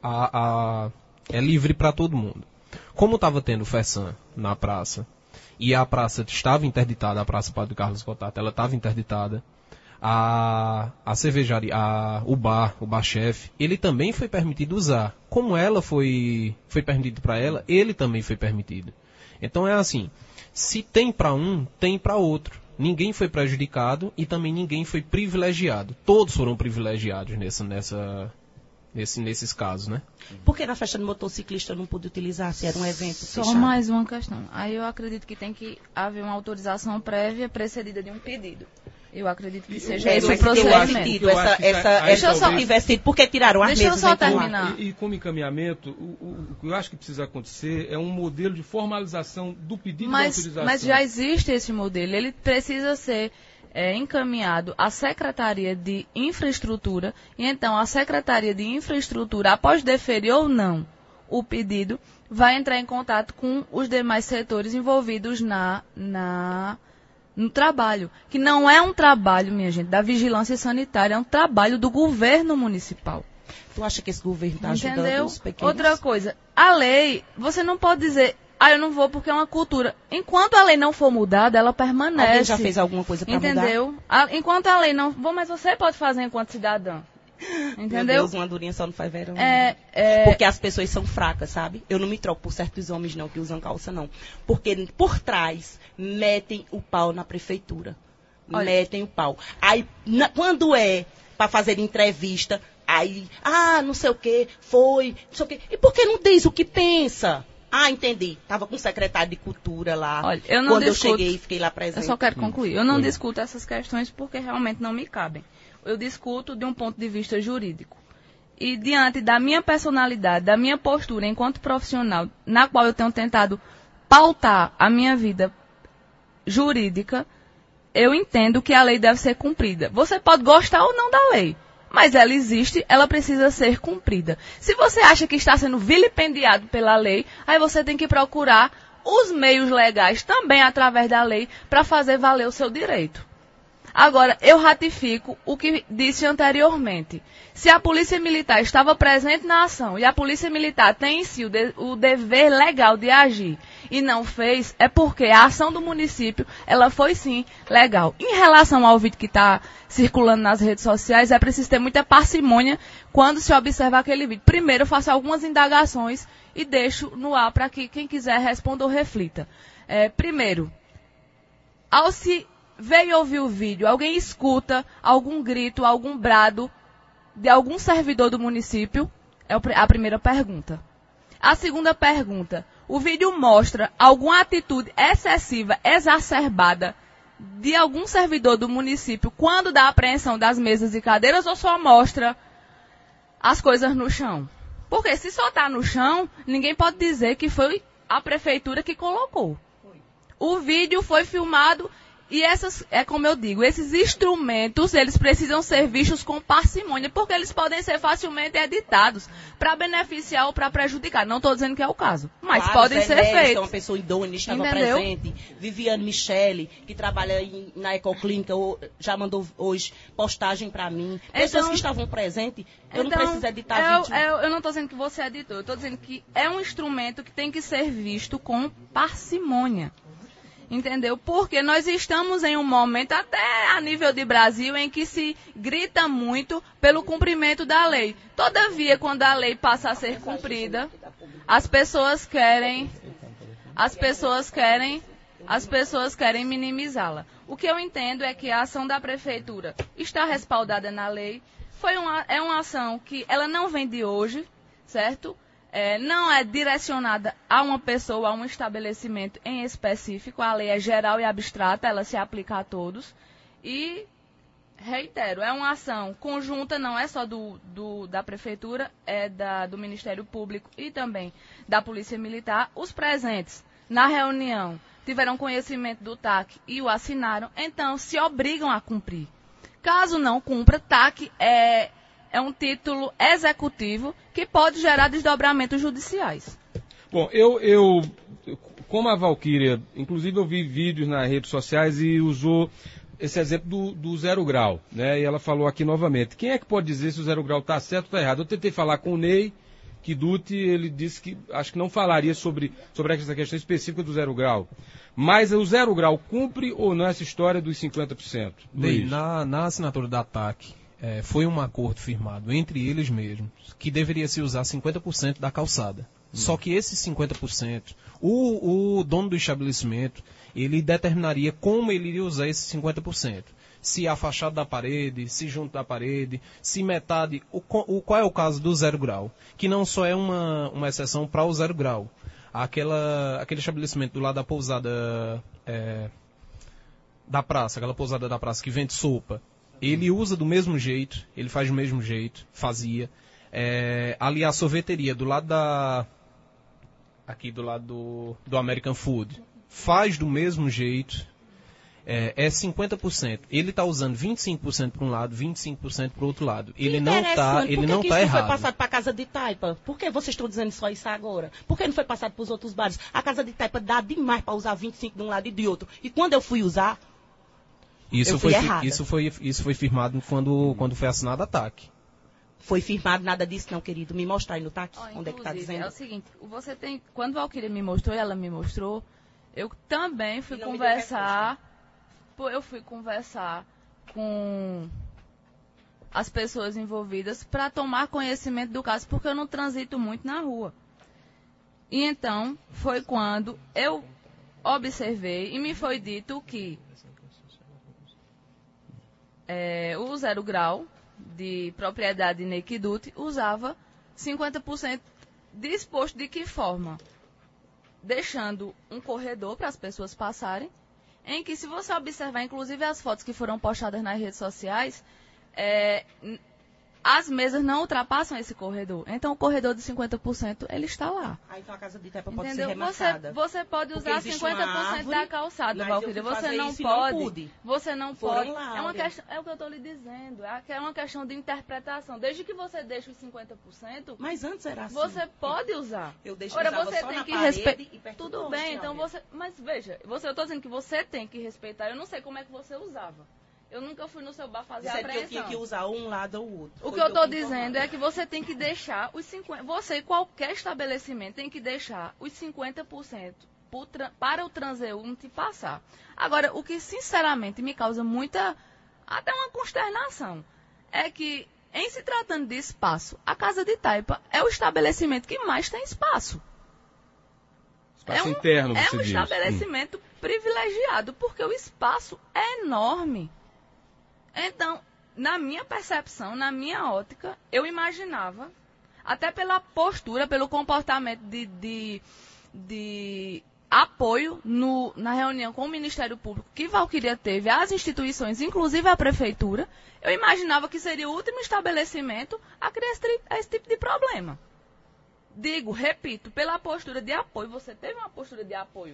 livre para todo mundo. Como estava tendo FESAM na praça, e a praça estava interditada, a Praça Padre Carlos Cotato, ela estava interditada, a cervejaria, o Bachef, ele também foi permitido usar. Como ela foi permitido para ela, ele também foi permitido. Então é assim, se tem para um, tem para outro. Ninguém foi prejudicado e também ninguém foi privilegiado. Todos foram privilegiados nesses casos, né? Por que na festa de motociclista eu não pude utilizar, se era um evento Só fechado? mais uma questão. Aí eu acredito que tem que haver uma autorização prévia precedida de um pedido. Eu acredito que seja esse o procedimento. Deixa eu só investir, porque tiraram as mesas. Deixa eu só terminar. E como encaminhamento, o que eu acho que precisa acontecer é um modelo de formalização do pedido de autorização. Mas já existe esse modelo. Ele precisa ser encaminhado à Secretaria de Infraestrutura. E então a Secretaria de Infraestrutura, após deferir ou não o pedido, vai entrar em contato com os demais setores envolvidos no trabalho, que não é um trabalho, minha gente, da vigilância sanitária, é um trabalho do governo municipal. Tu acha que esse governo está ajudando os pequenos? Outra coisa, a lei, você não pode dizer, eu não vou porque é uma cultura. Enquanto a lei não for mudada, ela permanece. Alguém já fez alguma coisa para mudar? Entendeu? Enquanto a lei não... Bom, mas você pode fazer enquanto cidadã. Entendeu? Meu Deus, uma durinha só não faz verão. Porque as pessoas são fracas, sabe? Eu não me troco por certos homens, não, que usam calça, não. Porque por trás, metem o pau na prefeitura. Olha. Metem o pau. Aí, quando é para fazer entrevista, aí, não sei o que, foi, não sei o que. E por que não diz o que pensa? Entendi. Tava com o secretário de Cultura lá. Olha, eu não quando discuto, eu cheguei, fiquei lá presente. Eu só quero concluir. Eu não discuto essas questões porque realmente não me cabem. Eu discuto de um ponto de vista jurídico. E diante da minha personalidade, da minha postura enquanto profissional, na qual eu tenho tentado pautar a minha vida jurídica, eu entendo que a lei deve ser cumprida. Você pode gostar ou não da lei, mas ela existe, ela precisa ser cumprida. Se você acha que está sendo vilipendiado pela lei, aí você tem que procurar os meios legais também através da lei para fazer valer o seu direito. Agora, eu ratifico o que disse anteriormente. Se a Polícia Militar estava presente na ação e a Polícia Militar tem em si o dever legal de agir e não fez, é porque a ação do município, ela foi sim legal. Em relação ao vídeo que está circulando nas redes sociais, é preciso ter muita parcimônia quando se observa aquele vídeo. Primeiro, eu faço algumas indagações e deixo no ar para que quem quiser responda ou reflita. Primeiro, ao se ver e ouvir o vídeo, alguém escuta algum grito, algum brado de algum servidor do município? É a primeira pergunta. A segunda pergunta, o vídeo mostra alguma atitude excessiva, exacerbada de algum servidor do município quando da apreensão das mesas e cadeiras ou só mostra as coisas no chão? Porque se só está no chão, ninguém pode dizer que foi a prefeitura que colocou. O vídeo foi filmado. E como eu digo, esses instrumentos, eles precisam ser vistos com parcimônia, porque eles podem ser facilmente editados para beneficiar ou para prejudicar. Não estou dizendo que é o caso, mas claro, podem ser feitos. É uma pessoa idônea, estava presente. Viviane Michele, que trabalha na Ecoclínica, já mandou hoje postagem para mim. Pessoas que estavam presentes, eu não preciso editar vídeo. Eu não estou dizendo que você é editor, eu estou dizendo que é um instrumento que tem que ser visto com parcimônia. Entendeu? Porque nós estamos em um momento, até a nível de Brasil, em que se grita muito pelo cumprimento da lei. Todavia, quando a lei passa a ser cumprida, as pessoas querem minimizá-la. O que eu entendo é que a ação da prefeitura está respaldada na lei. É uma ação que ela não vem de hoje, certo? Não é direcionada a uma pessoa, a um estabelecimento em específico. A lei é geral e abstrata, ela se aplica a todos. E, reitero, é uma ação conjunta, não é só da Prefeitura, é do Ministério Público e também da Polícia Militar. Os presentes na reunião tiveram conhecimento do TAC e o assinaram, então se obrigam a cumprir. Caso não cumpra, TAC é um título executivo que pode gerar desdobramentos judiciais. Bom, como a Valquíria, inclusive eu vi vídeos nas redes sociais e usou esse exemplo do 0 grau, né? E ela falou aqui novamente. Quem é que pode dizer se o 0 grau está certo ou está errado? Eu tentei falar com o Ney Kiduti, ele disse que acho que não falaria sobre essa questão específica do 0 grau. Mas o 0 grau cumpre ou não essa história dos 50%? Ney, na assinatura da TAC, foi um acordo firmado entre eles mesmos que deveria se usar 50% da calçada. Só que esses 50%, o dono do estabelecimento, ele determinaria como ele iria usar esses 50%. Se afastado da parede, se junto da parede, se metade. Qual é o caso do 0 grau? Que não só é uma exceção para o 0 grau. Aquele estabelecimento do lado da pousada da praça, aquela pousada da praça que vende sopa, ele usa do mesmo jeito, ele faz do mesmo jeito, fazia. Ali a sorveteria, do lado do American Food, faz do mesmo jeito, é 50%. Ele está usando 25% para um lado, 25% para o outro lado. Ele não está errado. Por que isso não foi passado para a Casa de Taipa? Por que vocês estão dizendo só isso agora? Por que não foi passado para os outros bares? A Casa de Taipa dá demais para usar 25% de um lado e de outro. E quando eu fui usar, Isso foi firmado quando foi assinada a TAC. Foi firmado nada disso não, querido. Me mostra aí no TAC, onde é que está dizendo. É o seguinte, quando a Valquíria me mostrou e ela me mostrou, eu também fui conversar com as pessoas envolvidas para tomar conhecimento do caso, porque eu não transito muito na rua. E então, foi quando eu observei e me foi dito que o 0 grau de propriedade Nequidute usava 50% disposto de que forma? Deixando um corredor para as pessoas passarem, em que, se você observar, inclusive as fotos que foram postadas nas redes sociais, as mesas não ultrapassam esse corredor. Então, o corredor de 50%, ele está lá. Então a casa de Itepa pode Entendeu? ser rematada. Você pode usar 50% da calçada, Valquíria. Você não pode. Você não pode. É uma questão, é o que eu estou lhe dizendo. É uma questão de interpretação. Desde que você deixe os 50%, mas antes era assim. Você pode usar. Eu deixo Agora você só tem na que parede respeitar. e perto do Tudo poste, bem, então Áurea. você. Mas veja, eu estou dizendo que você tem que respeitar. Eu não sei como é que você usava. Eu nunca fui no seu bar fazer a Disseram apreensão. que eu tinha que usar um lado ou outro. O que eu estou dizendo é que você tem que deixar os 50%. Você, qualquer estabelecimento, tem que deixar os 50% para o transeunte passar. Agora, o que sinceramente me causa até uma consternação, é que, em se tratando de espaço, a Casa de Taipa é o estabelecimento que mais tem espaço. Espaço interno, você diz. É um estabelecimento privilegiado, porque o espaço é enorme. Então, na minha percepção, na minha ótica, eu imaginava, até pela postura, pelo comportamento de apoio na reunião com o Ministério Público que Valquíria teve às instituições, inclusive à Prefeitura, eu imaginava que seria o último estabelecimento a criar esse tipo de problema. Repito, pela postura de apoio, você teve uma postura de apoio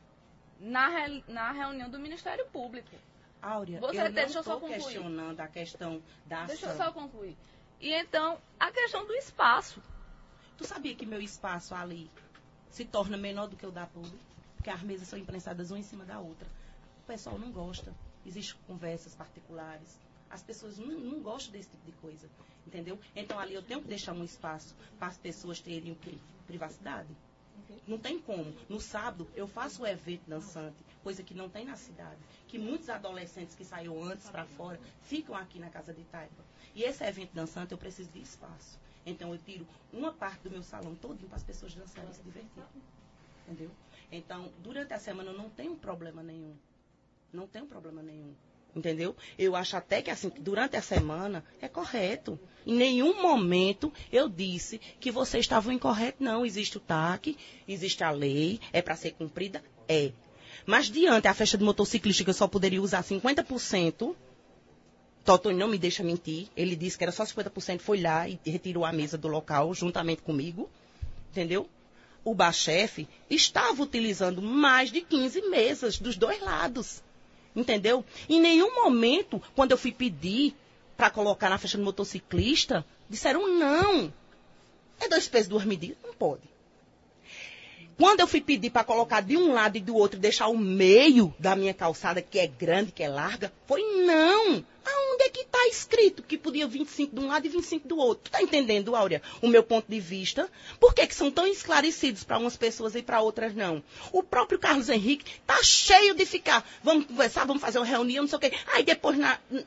na reunião do Ministério Público. Áurea, Deixa eu só questionando a questão da ação. Deixa eu só concluir. E então, a questão do espaço. Tu sabia que meu espaço ali se torna menor do que o da público? Porque as mesas são imprensadas uma em cima da outra. O pessoal não gosta. Existem conversas particulares. As pessoas não gostam desse tipo de coisa. Entendeu? Então, ali eu tenho que deixar um espaço para as pessoas terem o quê? Privacidade. Não tem como. No sábado, eu faço o evento dançante, coisa que não tem na cidade. Que muitos adolescentes que saíram antes para fora ficam aqui na Casa de Taipa. E esse evento dançante, eu preciso de espaço. Então, eu tiro uma parte do meu salão todinho para as pessoas dançarem e se divertirem. Entendeu? Então, durante a semana, eu não tenho problema nenhum. Não tenho problema nenhum. Entendeu? Eu acho até que, assim, durante a semana é correto. Em nenhum momento eu disse que vocês estavam incorretos. Não, existe o TAC, existe a lei, é para ser cumprida? É. Mas diante a festa de motociclista, que eu só poderia usar 50%, Totônio não me deixa mentir, ele disse que era só 50%, foi lá e retirou a mesa do local, juntamente comigo, entendeu? O bar-chefe estava utilizando mais de 15 mesas dos dois lados. Entendeu? Em nenhum momento, quando eu fui pedir para colocar na festa do motociclista, disseram não. É 2 pesos, 2 medidas? Não pode. Quando eu fui pedir para colocar de um lado e do outro, deixar o meio da minha calçada, que é grande, que é larga, foi não. Aonde é que está escrito que podia 25 de um lado e 25 do outro? Tu está entendendo, Áurea, o meu ponto de vista? Por que são tão esclarecidos para umas pessoas e para outras não? O próprio Carlos Henrique está cheio de ficar, vamos conversar, vamos fazer uma reunião, não sei o quê. Aí depois,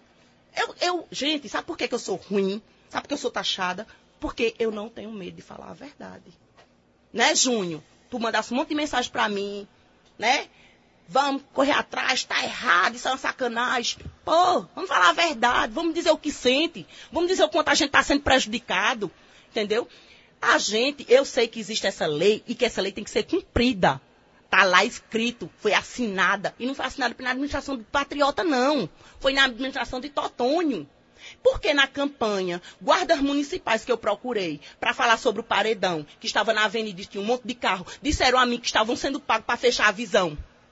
gente, sabe por que eu sou ruim? Sabe por que eu sou taxada? Porque eu não tenho medo de falar a verdade. Né, Júnior? Tu mandasse um monte de mensagem para mim, né? Vamos correr atrás, tá errado, isso é uma sacanagem. Pô, vamos falar a verdade, vamos dizer o que sente, vamos dizer o quanto a gente está sendo prejudicado, entendeu? Eu sei que existe essa lei e que essa lei tem que ser cumprida. Tá lá escrito, foi assinada, e não foi assinada pela administração de Patriota, não. Foi na administração de Totônio. Porque na campanha, guardas municipais que eu procurei para falar sobre o paredão, que estava na avenida e tinha um monte de carro, disseram a mim que estavam sendo pagos para fechar a visão.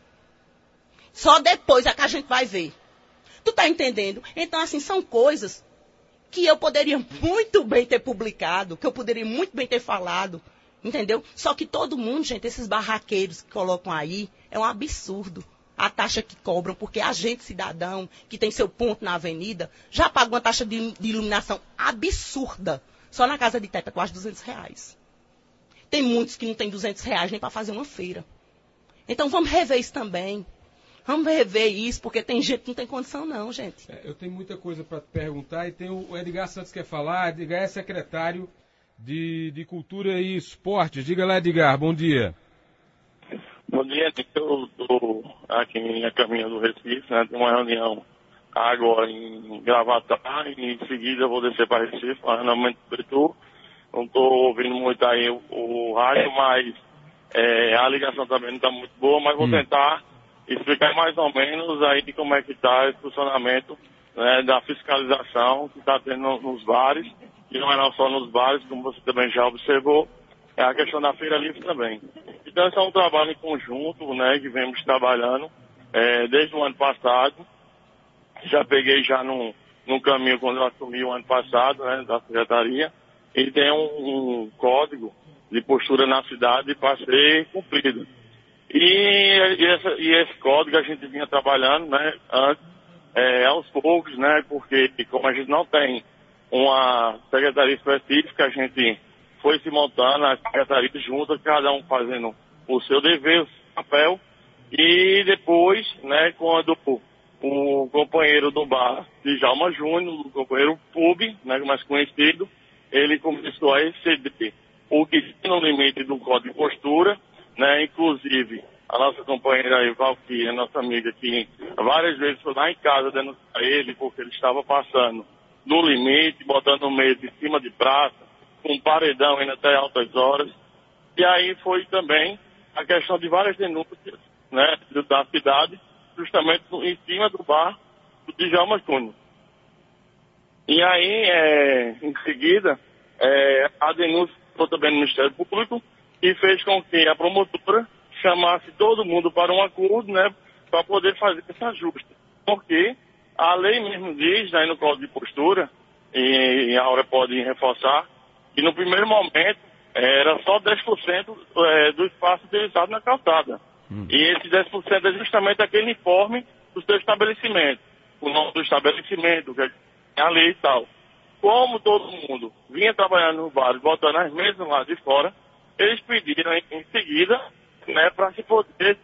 Só depois é que a gente vai ver. Tu tá entendendo? Então, assim, são coisas que eu poderia muito bem ter publicado, que eu poderia muito bem ter falado, entendeu? Só que todo mundo, gente, esses barraqueiros que colocam aí, é um absurdo. A taxa que cobram, porque a gente, cidadão, que tem seu ponto na avenida, já paga uma taxa de iluminação absurda. Só na Casa de Taipa, quase R$200. Tem muitos que não têm R$200 nem para fazer uma feira. Então, vamos rever isso também. Vamos rever isso, porque tem gente que não tem condição não, gente. Eu tenho muita coisa para te perguntar e tem o Edgar Santos que quer falar. Edgar é secretário de Cultura e Esportes. Diga lá, Edgar, bom dia. Bom dia, eu estou aqui a caminho do Recife, né? Tem uma reunião agora em Gravatá, e em seguida eu vou descer para Recife, uma reunião de prefeitura. Não estou ouvindo muito aí o rádio, mas a ligação também não está muito boa, mas vou tentar explicar mais ou menos aí como é que está esse funcionamento, né, da fiscalização que está tendo nos bares, e não é não só nos bares, como você também já observou, é a questão da feira livre também. Então esse é um trabalho em conjunto, né, que vemos trabalhando desde o ano passado. Já peguei já num caminho quando eu assumi o ano passado, né, da secretaria, e tem um código de postura na cidade para ser cumprido. E esse código a gente vinha trabalhando, né, antes, aos poucos, né, porque como a gente não tem uma secretaria específica, a gente foi se montando as secretarias juntas, cada um fazendo o seu dever, o seu papel, e depois, né, quando o companheiro do bar, Djalma Júnior, o companheiro Pub, né, mais conhecido, ele começou a exceder o que tinha no limite do código de postura, né, inclusive a nossa companheira aí, Valquíria, nossa amiga, que várias vezes foi lá em casa denunciar ele porque ele estava passando no limite, botando mesa em cima de praça, com um paredão ainda até altas horas. E aí foi também a questão de várias denúncias, né, da cidade, justamente em cima do bar do Djalma Júnior. E aí, em seguida, a denúncia foi também no Ministério Público e fez com que a promotora chamasse todo mundo para um acordo, né, para poder fazer esse ajuste. Porque a lei mesmo diz, aí no Código de Postura, e a Aura pode reforçar, que no primeiro momento era só 10% do espaço utilizado na calçada. E esse 10% é justamente aquele informe do seu estabelecimento, o nome do estabelecimento, que é a lei e tal. Como todo mundo vinha trabalhando no bar, botando as mesas lá de fora, eles pediram em seguida, né, para se poder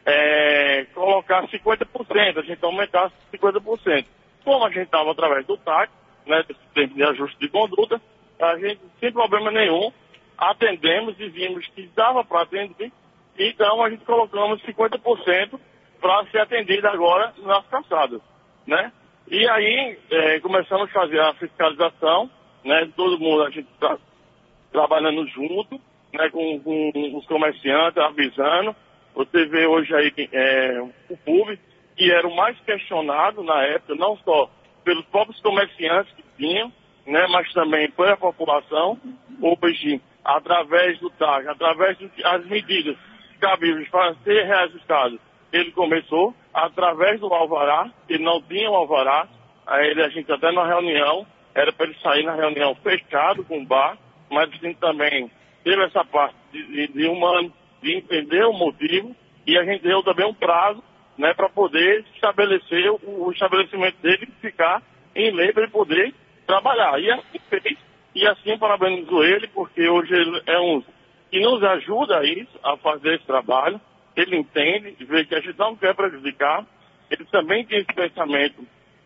colocar 50%, a gente aumentasse 50%. Como a gente estava através do TAC, né, desse tempo de ajuste de conduta, a gente, sem problema nenhum, atendemos e vimos que dava para atender, então a gente colocamos 50% para ser atendido agora nas calçadas, né? E aí começamos a fazer a fiscalização, né? Todo mundo, a gente está trabalhando junto, né? Com os comerciantes, avisando. Você vê hoje aí o público, que era o mais questionado na época, não só pelos próprios comerciantes que tinham, né? Mas também pela população. Hoje, através do TAC, através das medidas cabíveis para ser reajustado, ele começou através do alvará, ele não tinha um alvará, a gente até na reunião, era para ele sair na reunião fechado com o bar, mas a gente também teve essa parte de humano, de entender o motivo, e a gente deu também um prazo, né, para poder estabelecer o estabelecimento dele, ficar em lei para ele poder trabalhar. E assim fez, e assim parabenizo ele, porque hoje ele é um que nos ajuda a fazer esse trabalho. Ele entende, vê que a gente não quer prejudicar. Ele também tinha esse pensamento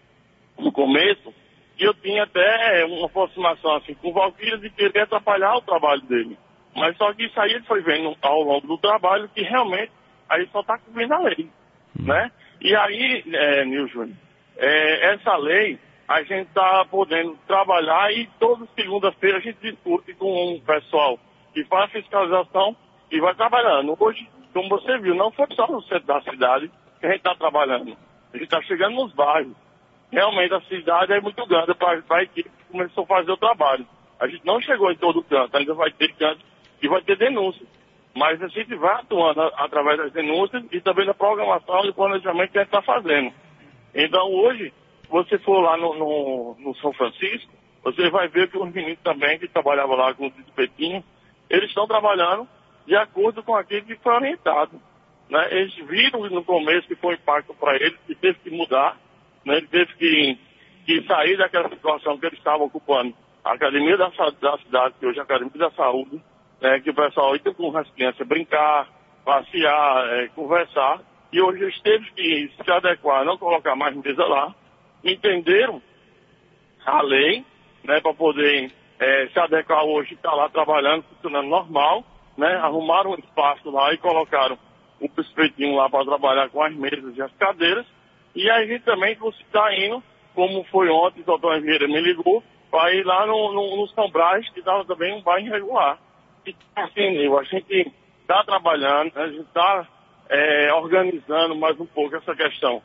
no começo, e eu tinha até uma aproximação assim, com o Valquíria de querer atrapalhar o trabalho dele. Mas só que isso aí ele foi vendo ao longo do trabalho que realmente aí só está cumprindo a lei, né? E aí, Nil Júnior, essa lei a gente está podendo trabalhar e toda segunda-feira a gente discute com o pessoal que faz fiscalização e vai trabalhando. Hoje, como você viu, não foi só no centro da cidade que a gente está trabalhando. A gente está chegando nos bairros. Realmente a cidade é muito grande para a equipe que começou a fazer o trabalho. A gente não chegou em todo canto, ainda vai ter canto e vai ter denúncias. Mas a gente vai atuando através das denúncias e também da programação e planejamento que a gente está fazendo. Então hoje, se você for lá no São Francisco, você vai ver que os meninos também que trabalhavam lá com o Petinho, eles estão trabalhando de acordo com aquilo que foi orientado, né? Eles viram no começo que foi um impacto para eles, que teve que mudar, né? Ele teve que sair daquela situação que eles estavam ocupando. A academia da cidade, que hoje é a academia da saúde, que o pessoal entra com as crianças brincar, passear, conversar, e hoje eles teve que se adequar, não colocar mais mesa lá, entenderam a lei, né, para poder se adequar hoje, estar lá trabalhando, funcionando normal, né, arrumaram um espaço lá e colocaram o espetinho lá para trabalhar com as mesas e as cadeiras, e a gente também está indo, como foi ontem, o doutor Vieira me ligou, para ir lá no São Brás, que estava também um bairro irregular. E assim, a gente está trabalhando, a gente está organizando mais um pouco essa questão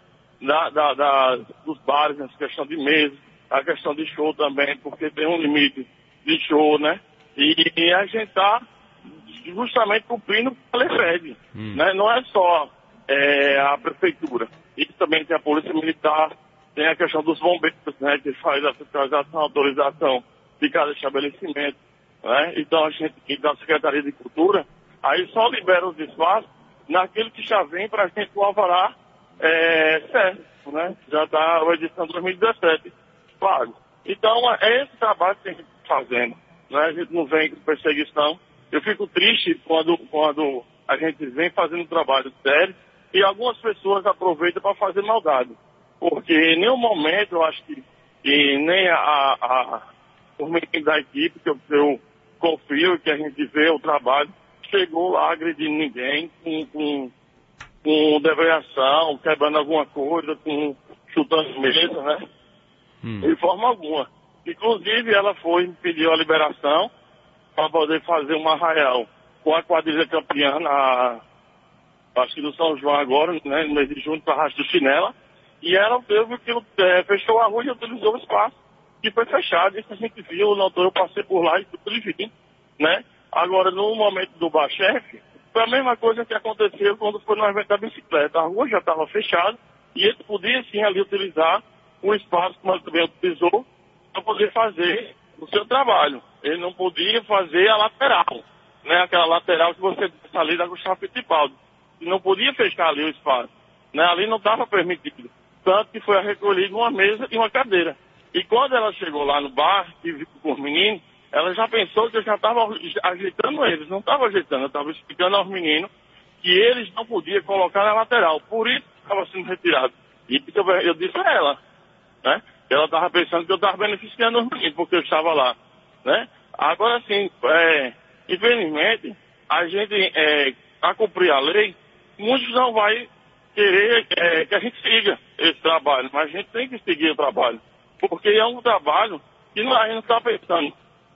dos bares, essa questão de mesa, a questão de show também, porque tem um limite de show, né? E a gente está justamente cumprindo o que a lei pede, né? Não é só a prefeitura, isso também tem a polícia militar, tem a questão dos bombeiros, né? Que faz a fiscalização, a autorização de cada estabelecimento, né? Então a gente, da Secretaria de Cultura, aí só libera os espaços naquele que já vem para a gente o alvará certo, né? Já está a edição 2017 pago. Então é esse trabalho que a gente está fazendo, né? A gente não vem com perseguição. Eu fico triste quando a gente vem fazendo um trabalho sério e algumas pessoas aproveitam para fazer maldade. Porque em nenhum momento eu acho que nem o menino da equipe, que eu confio, que a gente vê o trabalho, chegou lá agredindo ninguém, com deveação, quebrando alguma coisa, chutando mesa, né? De forma alguma. Inclusive, ela pediu a liberação para poder fazer um arraial com a quadrilha campeã, acho que do São João agora, né, no mês de junho, para Rastro do Chinela, e ela fechou a rua e utilizou o espaço, que foi fechado. Isso a gente viu, eu passei por lá e tudo vi, né? Agora, no momento do Bachef, foi a mesma coisa que aconteceu quando foi no evento da bicicleta. A rua já estava fechada e ele podia sim ali utilizar o espaço, como ele também utilizou, para poder fazer o seu trabalho. Ele não podia fazer a lateral, né? Aquela lateral que você está ali da Gustavo Fittipaldi. Ele não podia fechar ali o espaço, né? Ali não estava permitido. Tanto que foi recolhido uma mesa e uma cadeira. E quando ela chegou lá no bar e viu com os meninos, ela já pensou que eu já estava ajeitando eles. Não estava ajeitando, eu estava explicando aos meninos que eles não podiam colocar na lateral. Por isso estava sendo retirado. E eu disse a ela, né? Ela estava pensando que eu estava beneficiando os meninos, porque eu estava lá, né? Agora sim, infelizmente, a gente, a cumprir a lei, muitos não vai querer que a gente siga esse trabalho, mas a gente tem que seguir o trabalho, porque é um trabalho que a gente não está pensando.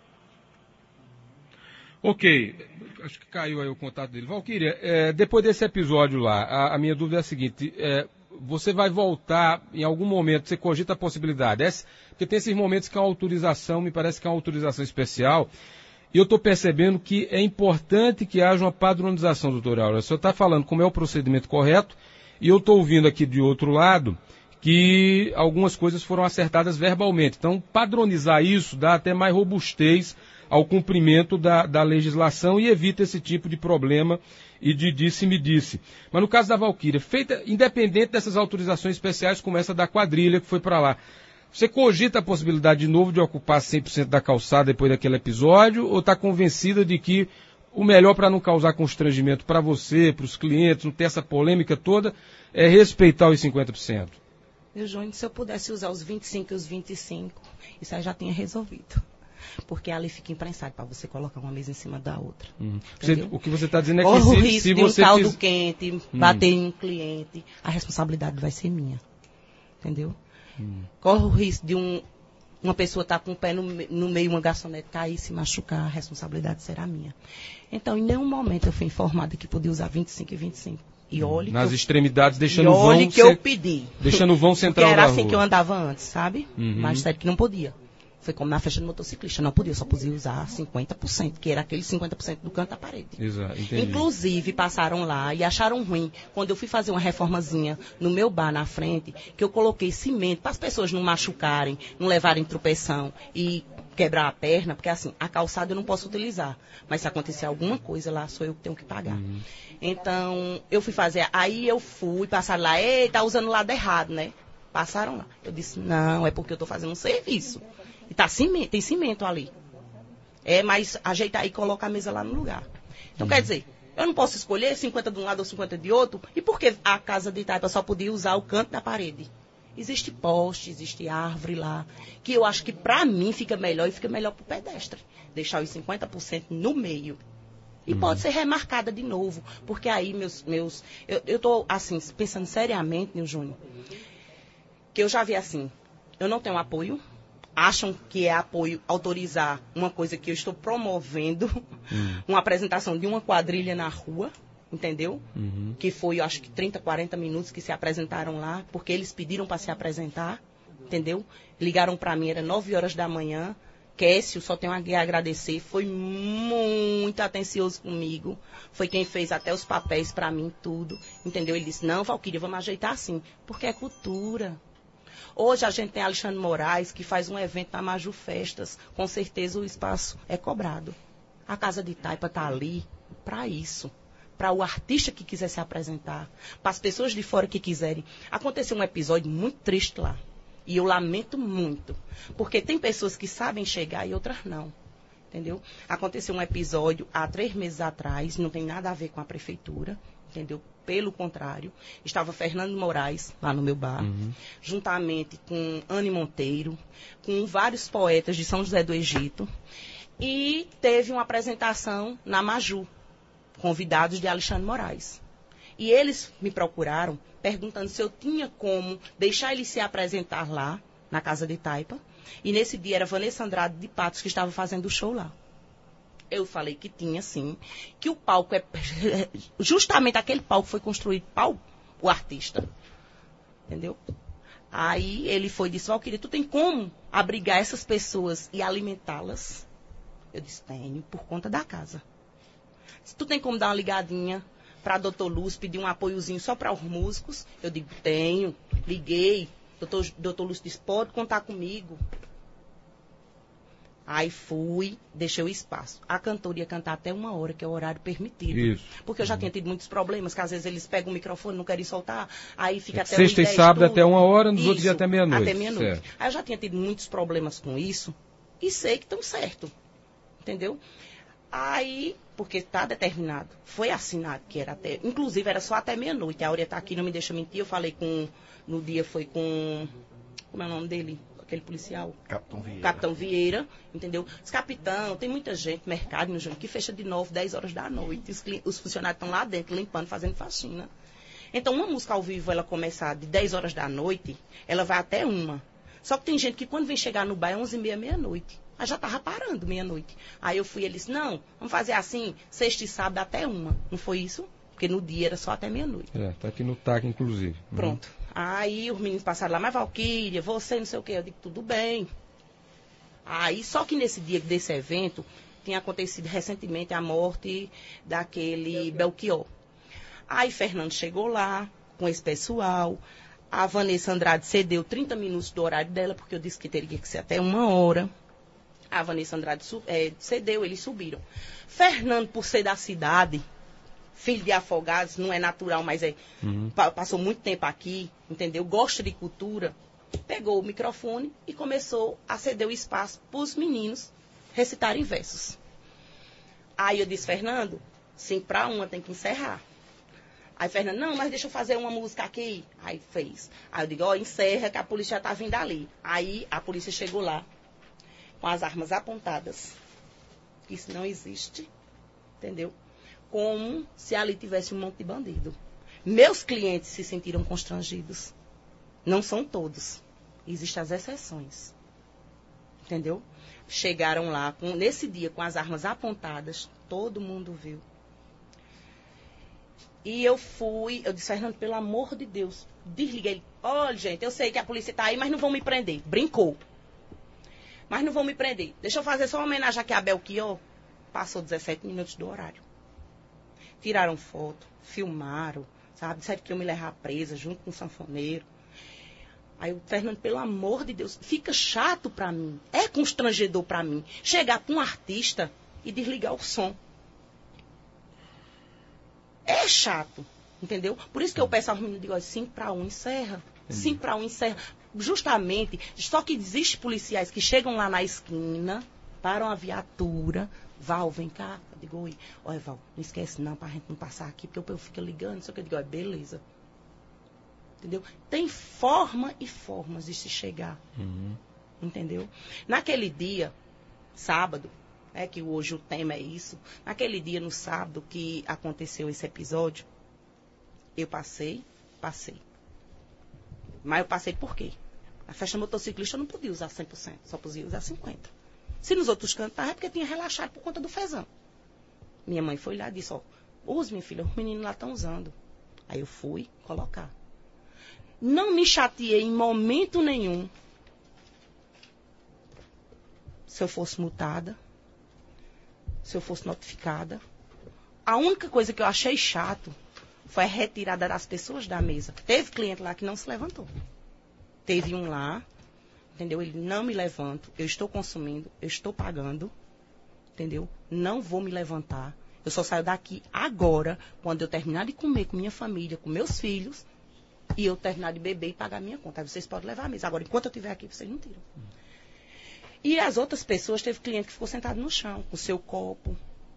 Ok, acho que caiu aí o contato dele. Valquíria, depois desse episódio lá, a minha dúvida é a seguinte, você vai voltar em algum momento, você cogita a possibilidade, porque tem esses momentos que é uma autorização, me parece que é uma autorização especial, e eu estou percebendo que é importante que haja uma padronização, doutor Áureo. O senhor está falando como é o procedimento correto, e eu estou ouvindo aqui de outro lado que algumas coisas foram acertadas verbalmente. Então, padronizar isso dá até mais robustez ao cumprimento da legislação e evita esse tipo de problema e de disse-me-disse. Mas no caso da Valquíria, feita independente dessas autorizações especiais como essa da quadrilha que foi para lá, você cogita a possibilidade de novo de ocupar 100% da calçada depois daquele episódio ou está convencida de que o melhor para não causar constrangimento para você, para os clientes, não ter essa polêmica toda, é respeitar os 50%? Meu Júnior, se eu pudesse usar os 25 e os 25, isso aí já tinha resolvido. Porque ali fica imprensado para você colocar uma mesa em cima da outra. O que você está dizendo é que se risco de você um caldo quente, bater em um cliente, a responsabilidade vai ser minha. Entendeu? Corre o risco de uma pessoa estar com o pé no meio, uma garçonete cair, se machucar, a responsabilidade será minha. Então, em nenhum momento eu fui informada que podia usar 25 e 25. E olhe nas extremidades, deixando o vão... olhe que eu pedi. Deixando o vão central da rua. Era assim que eu andava antes, sabe? Mas disseram que não podia. Foi como na festa do motociclista, não podia, só podia usar 50%, que era aquele 50% do canto da parede. Exato, entendi. Inclusive, passaram lá e acharam ruim, quando eu fui fazer uma reformazinha no meu bar na frente, que eu coloquei cimento para as pessoas não machucarem, não levarem tropeção e quebrar a perna, porque assim, a calçada eu não posso utilizar, mas se acontecer alguma coisa lá, sou eu que tenho que pagar. Então, eu fui fazer, aí eu fui, passaram lá, ei, tá usando o lado errado, né? Passaram lá. Eu disse, não, é porque eu tô fazendo um serviço. E tem cimento ali. Mas ajeitar e colocar a mesa lá no lugar. Então, quer dizer, Eu não posso escolher 50 de um lado ou 50 de outro. E por que a casa de Itaipa só podia usar o canto da parede? Existe poste, existe árvore lá, que eu acho que para mim fica melhor e fica melhor para o pedestre. Deixar os 50% no meio. E pode ser remarcada de novo, porque aí eu estou assim, pensando seriamente, Nil Júnior, que eu já vi assim, eu não tenho apoio, acham que é apoio autorizar uma coisa que eu estou promovendo, uma apresentação de uma quadrilha na rua, entendeu? Que foi, eu acho que 30, 40 minutos que se apresentaram lá, porque eles pediram para se apresentar, entendeu? Ligaram para mim, era 9 horas da manhã. Kécio, só tenho a agradecer, foi muito atencioso comigo, foi quem fez até os papéis para mim, tudo, entendeu? Ele disse, não, Valquíria, vamos ajeitar assim, porque é cultura. Hoje a gente tem Alexandre Moraes, que faz um evento na Maju Festas, com certeza o espaço é cobrado. A Casa de Itaipa está ali para isso, para o artista que quiser se apresentar, para as pessoas de fora que quiserem. Aconteceu um episódio muito triste lá. E eu lamento muito, porque tem pessoas que sabem chegar e outras não, entendeu? Aconteceu um episódio há 3 meses atrás, não tem nada a ver com a prefeitura, entendeu? Pelo contrário, estava Fernando Moraes lá no meu bar, juntamente com Anne Monteiro, com vários poetas de São José do Egito, e teve uma apresentação na Maju, convidados de Alexandre Moraes. E eles me procuraram, perguntando se eu tinha como deixar ele se apresentar lá, na Casa de Itaipa. E nesse dia era Vanessa Andrade de Patos que estava fazendo o show lá. Eu falei que tinha, sim, que o palco é... Justamente aquele palco foi construído para o artista. Entendeu? Aí ele foi e disse, Valquíria, tu tem como abrigar essas pessoas e alimentá-las? Eu disse, tenho, por conta da casa. Se tu tem como dar uma ligadinha para a Dr. Lúcio, pedir um apoiozinho só para os músicos, eu digo, tenho, liguei, Dr. Lúcio disse, pode contar comigo. Aí fui, deixei o espaço. A cantora ia cantar até 1 hora, que é o horário permitido. Isso. Porque eu já tinha tido muitos problemas, que às vezes eles pegam o microfone, não querem soltar, aí fica até sexta e sábado até 1 hora, nos outros dias até meia-noite. Até meia-noite. Aí eu já tinha tido muitos problemas com isso, e sei que estão certo, entendeu? Aí, porque está determinado, foi assinado que era até, inclusive era só até meia-noite, a Áurea está aqui, não me deixa mentir, eu falei no dia foi com, como é o nome dele? Aquele policial? Capitão Vieira, entendeu? Os capitão, tem muita gente, mercado, que fecha de 9, 10 horas da noite, os funcionários estão lá dentro, limpando, fazendo faxina. Então, uma música ao vivo, ela começa de 10 horas da noite, ela vai até 1. Só que tem gente que quando vem chegar no bar é 11h30, meia-noite. Aí já estava parando meia-noite. Aí eu fui e ele disse, não, vamos fazer assim, sexta e sábado até 1. Não foi isso? Porque no dia era só até meia-noite. Tá aqui no TAC, inclusive. Pronto. Aí os meninos passaram lá, mas Valquíria, você não sei o quê. Eu digo, tudo bem. Aí, só que nesse dia desse evento, tinha acontecido recentemente a morte daquele Belchior. Aí Fernando chegou lá, com esse pessoal. A Vanessa Andrade cedeu 30 minutos do horário dela, porque eu disse que teria que ser até 1 hora. A Vanessa Andrade cedeu, eles subiram. Fernando, por ser da cidade, filho de Afogados, não é natural, mas passou muito tempo aqui, entendeu? Gosta de cultura. Pegou o microfone e começou a ceder o espaço para os meninos recitarem versos. Aí eu disse, Fernando, 5:50 tem que encerrar. Aí Fernando, não, mas deixa eu fazer uma música aqui. Aí fez. Aí eu digo, encerra que a polícia já está vindo ali. Aí a polícia chegou lá, com as armas apontadas. Isso não existe, entendeu? Como se ali tivesse um monte de bandido. Meus clientes se sentiram constrangidos. Não são todos. Existem as exceções. Entendeu? Chegaram lá, nesse dia, com as armas apontadas, todo mundo viu. E eu disse, Fernando, pelo amor de Deus, desliguei. Olha, gente, eu sei que a polícia está aí, mas não vão me prender. Brincou. Mas não vão me prender. Deixa eu fazer só uma homenagem aqui a Belchior. Passou 17 minutos do horário. Tiraram foto, filmaram, sabe? Disseram que iam me levar presa junto com o sanfoneiro. Aí o Fernando, pelo amor de Deus, fica chato pra mim. É constrangedor pra mim. Chegar pra um artista e desligar o som. É chato, entendeu? Por isso que eu peço aos meninos, digo, 5:1, encerra. 5:1, encerra. Justamente, só que existem policiais que chegam lá na esquina, param a viatura, Val, vem cá. Eu digo, oi, olha, Val, não esquece não, pra gente não passar aqui, porque o povo fica ligando, não sei o que. Eu digo, olha, beleza. Entendeu? Tem forma e formas de se chegar. Entendeu? Naquele dia, sábado, que hoje o tema é isso, naquele dia, no sábado, que aconteceu esse episódio, eu passei. Mas eu passei por quê? Na festa motociclista eu não podia usar 100%, só podia usar 50%. Se nos outros cantos é porque tinha relaxado por conta do fezão. Minha mãe foi lá e disse, use, minha filha, os meninos lá estão usando. Aí eu fui colocar. Não me chateei em momento nenhum se eu fosse multada, se eu fosse notificada. A única coisa que eu achei chato foi a retirada das pessoas da mesa. Teve cliente lá que não se levantou. Teve um lá, entendeu? Ele, não me levanto, eu estou consumindo, eu estou pagando, entendeu? Não vou me levantar. Eu só saio daqui agora, quando eu terminar de comer com minha família, com meus filhos, e eu terminar de beber e pagar minha conta. Aí vocês podem levar a mesa. Agora, enquanto eu estiver aqui, vocês não tiram. E as outras pessoas, teve cliente que ficou sentado no chão, com o seu copo,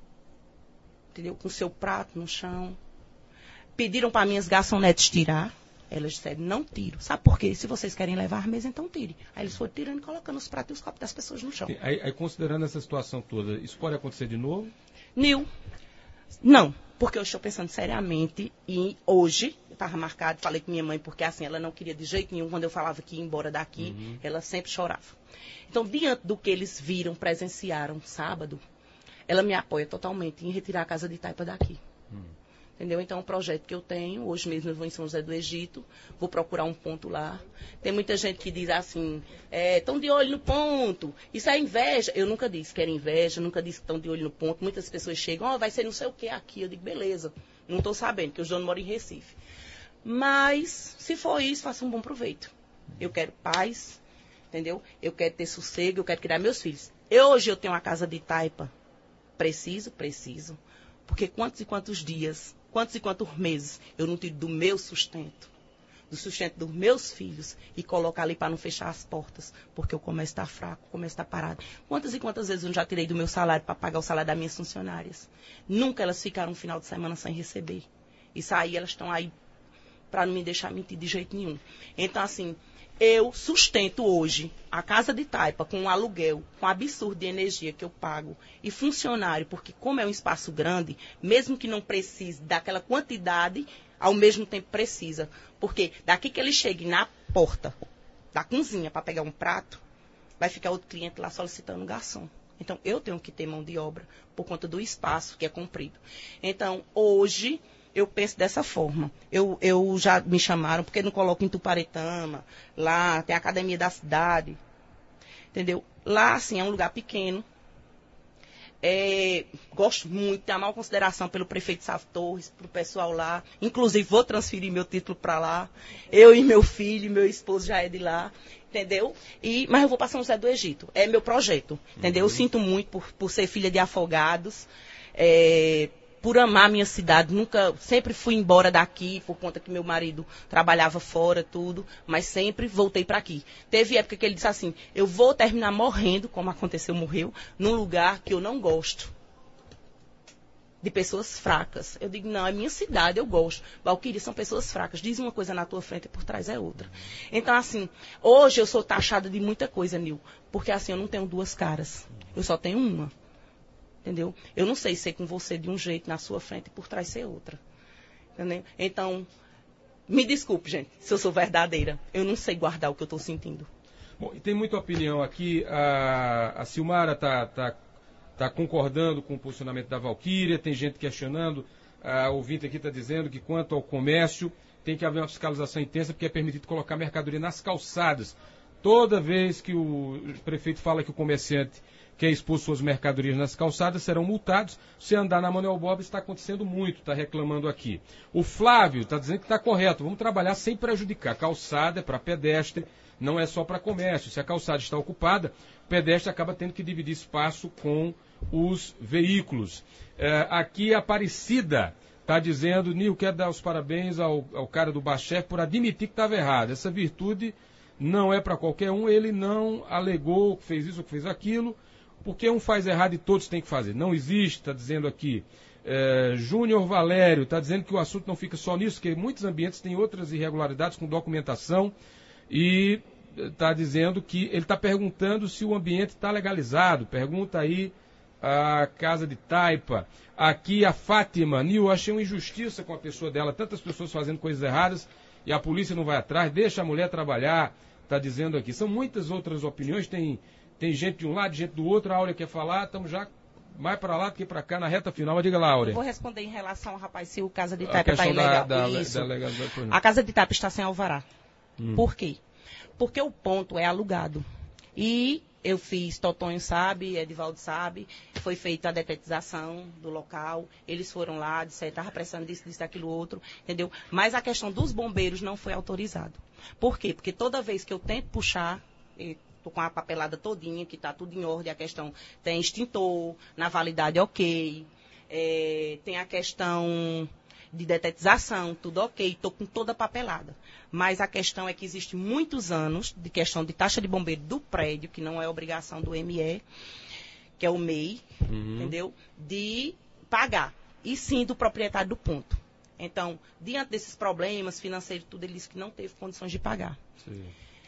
entendeu? Com o seu prato no chão. Pediram para minhas garçonetes tirar. Elas disseram, não tiro. Sabe por quê? Se vocês querem levar a mesa, então tire. Aí eles foram tirando e colocando os pratos e os copos das pessoas no chão. Aí, considerando essa situação toda, isso pode acontecer de novo? Nil, não. Porque eu estou pensando seriamente e hoje, eu estava marcado, falei com minha mãe, porque assim, ela não queria de jeito nenhum, quando eu falava que ia embora daqui, ela sempre chorava. Então, diante do que eles viram, presenciaram sábado, ela me apoia totalmente em retirar a casa de Taipa daqui. Entendeu? Então, o projeto que eu tenho, hoje mesmo eu vou em São José do Egito, vou procurar um ponto lá. Tem muita gente que diz assim, estão de olho no ponto, isso é inveja. Eu nunca disse que era inveja, nunca disse que estão de olho no ponto. Muitas pessoas chegam, vai ser não sei o que aqui. Eu digo, beleza, não estou sabendo, porque o João mora em Recife. Mas, se for isso, faça um bom proveito. Eu quero paz, entendeu? Eu quero ter sossego, eu quero criar meus filhos. Hoje eu tenho uma casa de Taipa. Preciso. Porque quantos e quantos dias, quantos e quantos meses eu não tiro do meu sustento, do sustento dos meus filhos e colocar ali para não fechar as portas, porque o comércio está fraco, o comércio está parado. Quantas e quantas vezes eu já tirei do meu salário para pagar o salário das minhas funcionárias? Nunca elas ficaram um final de semana sem receber. Isso aí, elas estão aí para não me deixar mentir de jeito nenhum. Então, assim, eu sustento hoje a casa de Taipa com um aluguel, com um absurdo de energia que eu pago, e funcionário, porque como é um espaço grande, mesmo que não precise daquela quantidade, ao mesmo tempo precisa. Porque daqui que ele chegue na porta da cozinha para pegar um prato, vai ficar outro cliente lá solicitando um garçom. Então, eu tenho que ter mão de obra por conta do espaço que é comprido. Então, hoje, eu penso dessa forma. Eu já me chamaram, porque não coloco em Tuparetama, lá tem a academia da cidade, entendeu? Lá, assim, é um lugar pequeno. Gosto muito, tenho a maior consideração pelo prefeito Sávio Torres, pro pessoal lá. Inclusive, vou transferir meu título para lá. Eu e meu filho, meu esposo já é de lá, entendeu? Mas eu vou para São José do Egito. É meu projeto, entendeu? Eu sinto muito por ser filha de afogados, por amar a minha cidade, sempre fui embora daqui, por conta que meu marido trabalhava fora, tudo, mas sempre voltei para aqui. Teve época que ele disse assim, eu vou terminar morrendo, como aconteceu, morreu, num lugar que eu não gosto, de pessoas fracas. Eu digo, não, é minha cidade, eu gosto. Valquíria, são pessoas fracas, diz uma coisa na tua frente e por trás é outra. Então, assim, hoje eu sou taxada de muita coisa, Nil, porque assim, eu não tenho duas caras, eu só tenho uma. Entendeu? Eu não sei ser com você de um jeito na sua frente e por trás ser outra. Entendeu? Então, me desculpe, gente, se eu sou verdadeira. Eu não sei guardar o que eu estou sentindo. Bom, e tem muita opinião aqui. A Silmara está concordando com o posicionamento da Valquíria. Tem gente questionando. A ouvinte aqui está dizendo que quanto ao comércio, tem que haver uma fiscalização intensa porque é permitido colocar mercadoria nas calçadas. Toda vez que o prefeito fala que o comerciante quer expor suas mercadorias nas calçadas, serão multados. Se andar na Manuel Bob, está acontecendo muito, está reclamando aqui. O Flávio está dizendo que está correto, vamos trabalhar sem prejudicar. Calçada é para pedestre, não é só para comércio. Se a calçada está ocupada, o pedestre acaba tendo que dividir espaço com os veículos. Aqui a Aparecida está dizendo, Nil, quero dar os parabéns ao cara do Bachef por admitir que estava errado. Essa virtude não é para qualquer um, ele não alegou que fez isso ou que fez aquilo. porque um faz errado e todos têm que fazer. Não existe, está dizendo aqui. Júnior Valério está dizendo que o assunto não fica só nisso, que muitos ambientes têm outras irregularidades com documentação e está dizendo que ele está perguntando se o ambiente está legalizado. Pergunta aí a Casa de Taipa. Aqui a Fátima. Nil, achei uma injustiça com a pessoa dela, tantas pessoas fazendo coisas erradas e a polícia não vai atrás, deixa a mulher trabalhar, está dizendo aqui. São muitas outras opiniões, tem gente de um lado, gente do outro. A Áurea quer falar, estamos já mais para lá do que para cá, na reta final. Mas diga lá, Áurea. Eu vou responder em relação ao rapaz, se o Casa de Taipa está ilegal. Isso. A Casa de Taipa está sem alvará. Por quê? Porque o ponto é alugado. E eu fiz, Totonho sabe, Edivaldo sabe, foi feita a detetização do local, eles foram lá, disseram, estava prestando disso, daquilo outro, entendeu? Mas a questão dos bombeiros não foi autorizado. Por quê? Porque toda vez que eu tento puxar, estou com a papelada todinha, que está tudo em ordem, a questão tem extintor, na validade ok, tem a questão de detetização, tudo ok, estou com toda a papelada. Mas a questão é que existe muitos anos de questão de taxa de bombeiro do prédio, que não é obrigação do ME, que é o MEI, entendeu? De pagar. E sim do proprietário do ponto. Então, diante desses problemas financeiros, tudo, ele disse que não teve condições de pagar. Sim.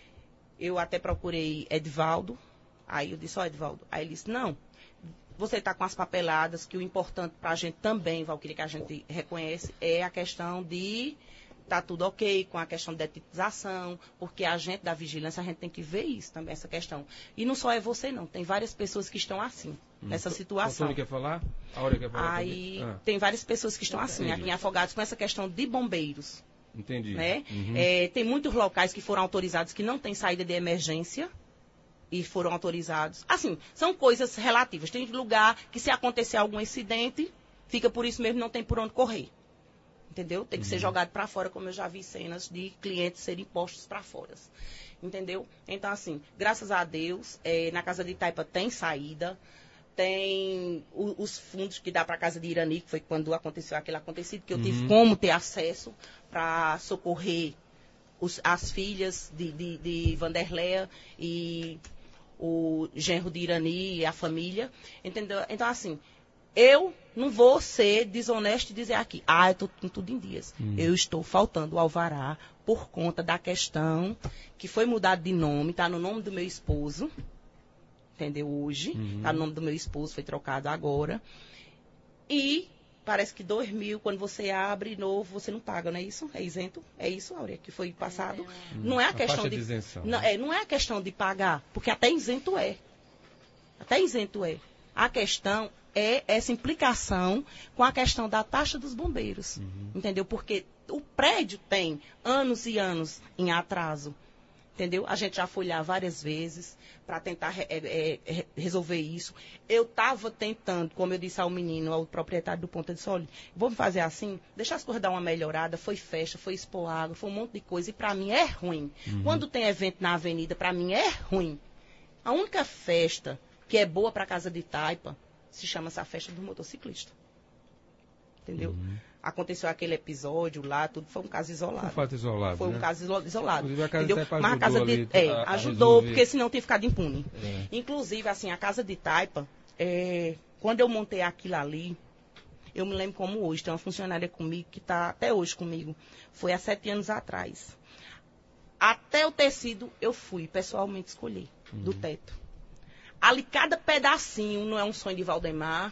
Eu até procurei Edivaldo, aí eu disse, Edivaldo, aí ele disse, não, você está com as papeladas, que o importante para a gente também, Valquíria, que a gente reconhece, é a questão de tá tudo ok com a questão de detetização, porque a gente da vigilância, a gente tem que ver isso também, essa questão. E não só é você, não, tem várias pessoas que estão assim, nessa situação. O Antônio quer falar? A Áurea quer falar? Aí tem várias pessoas que estão assim, aqui em Afogados, com essa questão de bombeiros. Entendi. Né? Tem muitos locais que foram autorizados que não tem saída de emergência, e foram autorizados. Assim, são coisas relativas. Tem lugar que, se acontecer algum incidente, fica por isso mesmo, não tem por onde correr. Entendeu? Tem que ser jogado para fora, como eu já vi cenas de clientes serem postos para fora. Entendeu? Então, assim, graças a Deus, na Casa de Taipa tem saída, tem os fundos que dá para a Casa de Irani, que foi quando aconteceu aquele acontecido, que eu tive como ter acesso para socorrer as filhas de Vanderleia e o genro de Irani e a família, entendeu? Então, assim, eu não vou ser desonesto e dizer aqui, eu estou com tudo em dias. Eu estou faltando o alvará por conta da questão que foi mudado de nome, está no nome do meu esposo, entendeu? Hoje, está no nome do meu esposo, foi trocado agora. E parece que 2.000, quando você abre novo, você não paga, não é isso? É isento? É isso, Áurea, que foi passado? Não é a questão de isenção. Não é a questão de pagar, porque até isento é. Até isento é. A questão é essa implicação com a questão da taxa dos bombeiros. Entendeu? Porque o prédio tem anos e anos em atraso. Entendeu? A gente já foi lá várias vezes para tentar resolver isso. Eu estava tentando, como eu disse ao menino, ao proprietário do ponto, eu disse, olha, vamos fazer assim, deixar as coisas dar uma melhorada, foi festa, foi expor água, foi um monte de coisa, e para mim é ruim. Quando tem evento na avenida, para mim é ruim. A única festa que é boa para a Casa de Taipa se chama essa festa do motociclista. Entendeu? Aconteceu aquele episódio lá, tudo foi um caso isolado. Um fato isolado. Foi um caso isolado. Inclusive, a Casa entendeu? de Taipa mas a Casa de ajudou, porque senão tinha ficado impune. Inclusive, assim, a Casa de Taipa, quando eu montei aquilo ali, eu me lembro como hoje, tem uma funcionária comigo que está até hoje comigo. Foi há 7 anos atrás. Até o tecido eu fui pessoalmente escolher do teto. Ali cada pedacinho não é um sonho de Valdemar,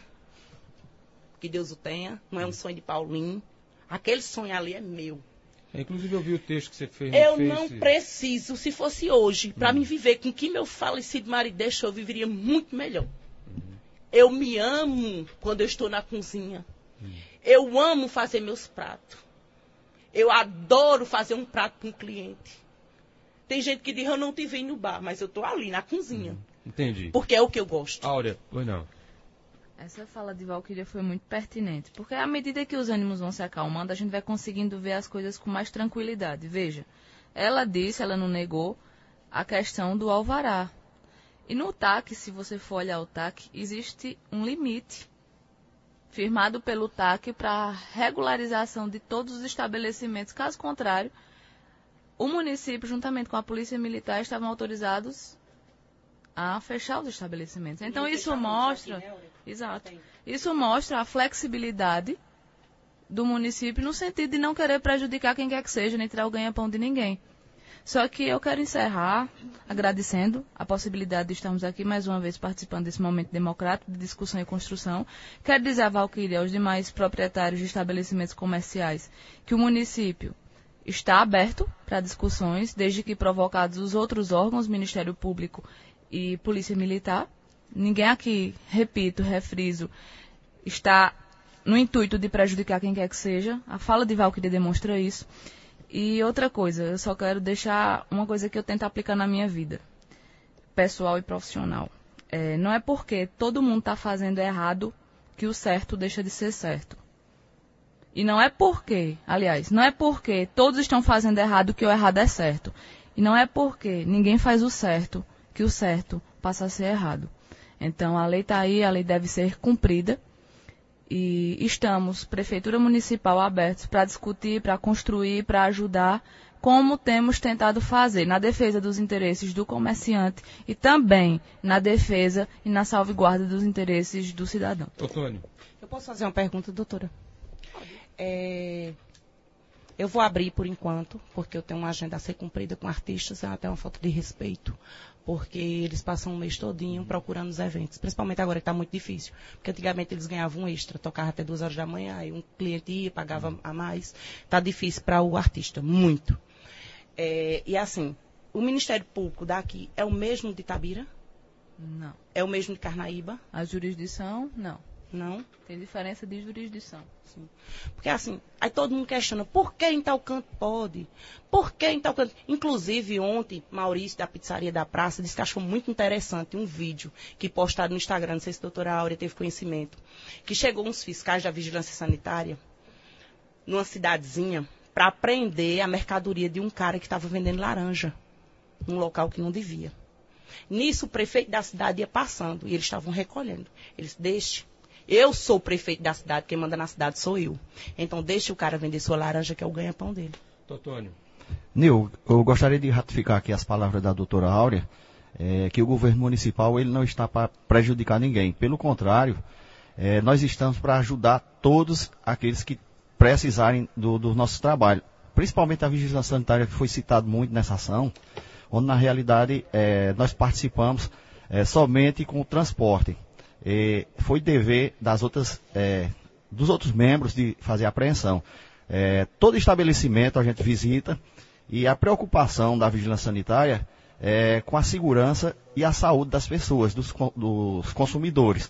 que Deus o tenha, não é um sonho de Paulinho. Aquele sonho ali é meu. Inclusive eu vi o texto que você fez no Eu não preciso, se fosse hoje, para me viver com o que meu falecido marido deixou, eu viveria muito melhor. Eu me amo quando eu estou na cozinha. Eu amo fazer meus pratos. Eu adoro fazer um prato para um cliente. Tem gente que diz, eu não te vi no bar, mas eu estou ali na cozinha. Entendi. Porque é o que eu gosto. Áurea, pois não. Essa fala de Valquíria foi muito pertinente, porque à medida que os ânimos vão se acalmando, a gente vai conseguindo ver as coisas com mais tranquilidade. Veja, ela disse, ela não negou, a questão do alvará. E no TAC, se você for olhar o TAC, existe um limite firmado pelo TAC para a regularização de todos os estabelecimentos. Caso contrário, o município, juntamente com a Polícia Militar, estavam autorizados a fechar os estabelecimentos. Então isso mostra, exato, isso mostra a flexibilidade do município no sentido de não querer prejudicar quem quer que seja, nem tirar o ganha-pão de ninguém. Só que eu quero encerrar agradecendo a possibilidade de estarmos aqui mais uma vez participando desse momento democrático de discussão e construção. Quero dizer a Valquíria e aos demais proprietários de estabelecimentos comerciais que o município está aberto para discussões, desde que provocados os outros órgãos, Ministério Público e Polícia Militar. Ninguém aqui, repito, refriso, está no intuito de prejudicar quem quer que seja. A fala de Valquíria demonstra isso. E outra coisa, eu só quero deixar uma coisa que eu tento aplicar na minha vida, pessoal e profissional. Não é porque todo mundo está fazendo errado que o certo deixa de ser certo. E não é porque todos estão fazendo errado que o errado é certo. E não é porque ninguém faz o certo que o certo passa a ser errado. Então a lei está aí, a lei deve ser cumprida. E estamos, Prefeitura Municipal, abertos para discutir, para construir, para ajudar, como temos tentado fazer na defesa dos interesses do comerciante e também na defesa e na salvaguarda dos interesses do cidadão. Otônio. Eu posso fazer uma pergunta, doutora? Eu vou abrir por enquanto, porque eu tenho uma agenda a ser cumprida com artistas, é até uma falta de respeito, porque eles passam um mês todinho procurando os eventos, principalmente agora que está muito difícil, porque antigamente eles ganhavam um extra, tocavam até 2 horas da manhã, aí um cliente ia, pagava a mais, está difícil para o artista, muito. E assim, o Ministério Público daqui é o mesmo de Itabira? Não. É o mesmo de Carnaíba? A jurisdição, não. Não? Tem diferença de jurisdição. Sim. Porque assim, aí todo mundo questiona, por que em tal canto pode? Por que em tal canto? Inclusive ontem, Maurício da Pizzaria da Praça disse que achou muito interessante um vídeo que postaram no Instagram, não sei se a doutora Áurea teve conhecimento, que chegou uns fiscais da Vigilância Sanitária numa cidadezinha para prender a mercadoria de um cara que estava vendendo laranja num local que não devia. Nisso o prefeito da cidade ia passando e eles estavam recolhendo. Eles deixem. Eu sou o prefeito da cidade, quem manda na cidade sou eu. Então deixe o cara vender sua laranja, que é o ganha-pão dele. Totônio. Nil, eu gostaria de ratificar aqui as palavras da doutora Áurea, que o governo municipal ele não está para prejudicar ninguém. Pelo contrário, nós estamos para ajudar todos aqueles que precisarem do nosso trabalho. Principalmente a vigilância sanitária, que foi citado muito nessa ação, onde na realidade nós participamos somente com o transporte. Foi dever dos outros membros de fazer a apreensão. Todo estabelecimento a gente visita e a preocupação da vigilância sanitária é com a segurança e a saúde das pessoas, dos consumidores.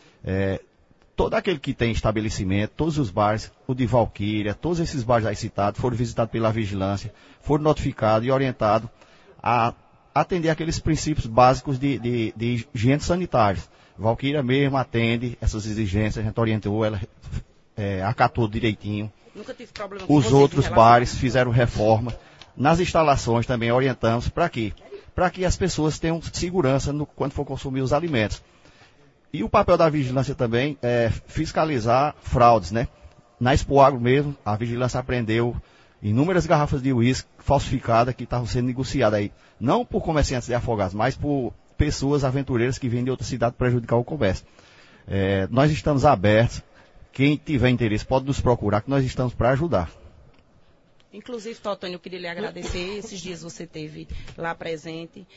Todo aquele que tem estabelecimento, todos os bares, o de Valquíria, todos esses bares aí citados, foram visitados pela vigilância, foram notificados e orientados a atender aqueles princípios básicos de higiene sanitária. Valquíria mesmo atende essas exigências, a gente orientou, ela acatou direitinho. Nunca tive problema com Os outros bares fizeram reforma. Nas instalações também orientamos para quê? Para que as pessoas tenham segurança quando for consumir os alimentos. E o papel da vigilância também é fiscalizar fraudes, né? Na Expo Agro mesmo, a vigilância apreendeu inúmeras garrafas de uísque falsificadas que estavam sendo negociadas aí. Não por comerciantes de Afogados, mas por pessoas aventureiras que vêm de outra cidade prejudicar o comércio. Nós estamos abertos. Quem tiver interesse pode nos procurar, que nós estamos para ajudar. Inclusive, Totônio, eu queria lhe agradecer. Esses dias você esteve lá presente.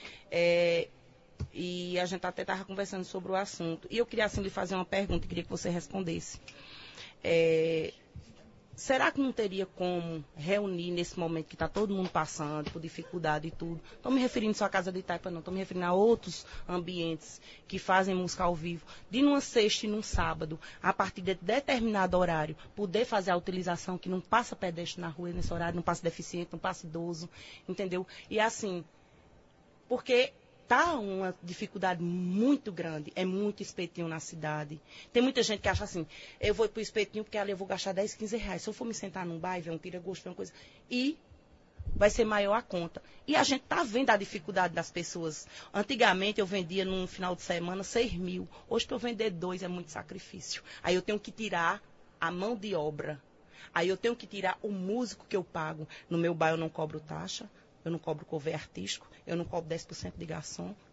E a gente até estava conversando sobre o assunto. E eu queria assim lhe fazer uma pergunta e queria que você respondesse. Será que não teria como reunir nesse momento que está todo mundo passando por dificuldade e tudo? Estou me referindo só à Casa de Itaipa, não. Estou me referindo a outros ambientes que fazem música ao vivo. De numa sexta e num sábado, a partir de determinado horário, poder fazer a utilização que não passa pedestre na rua nesse horário, não passa deficiente, não passa idoso, entendeu? E assim, porque está uma dificuldade muito grande, é muito espetinho na cidade. Tem muita gente que acha assim, eu vou para o espetinho porque ali eu vou gastar 10, 15 reais. Se eu for me sentar num bar e ver um tira-gosto, ver uma coisa, e vai ser maior a conta. E a gente está vendo a dificuldade das pessoas. Antigamente eu vendia num final de semana 6 mil. Hoje para eu vender 2 é muito sacrifício. Aí eu tenho que tirar a mão de obra. Aí eu tenho que tirar o músico que eu pago. No meu bar eu não cobro taxa. Eu não cobro cover artístico, eu não cobro 10% de garçom,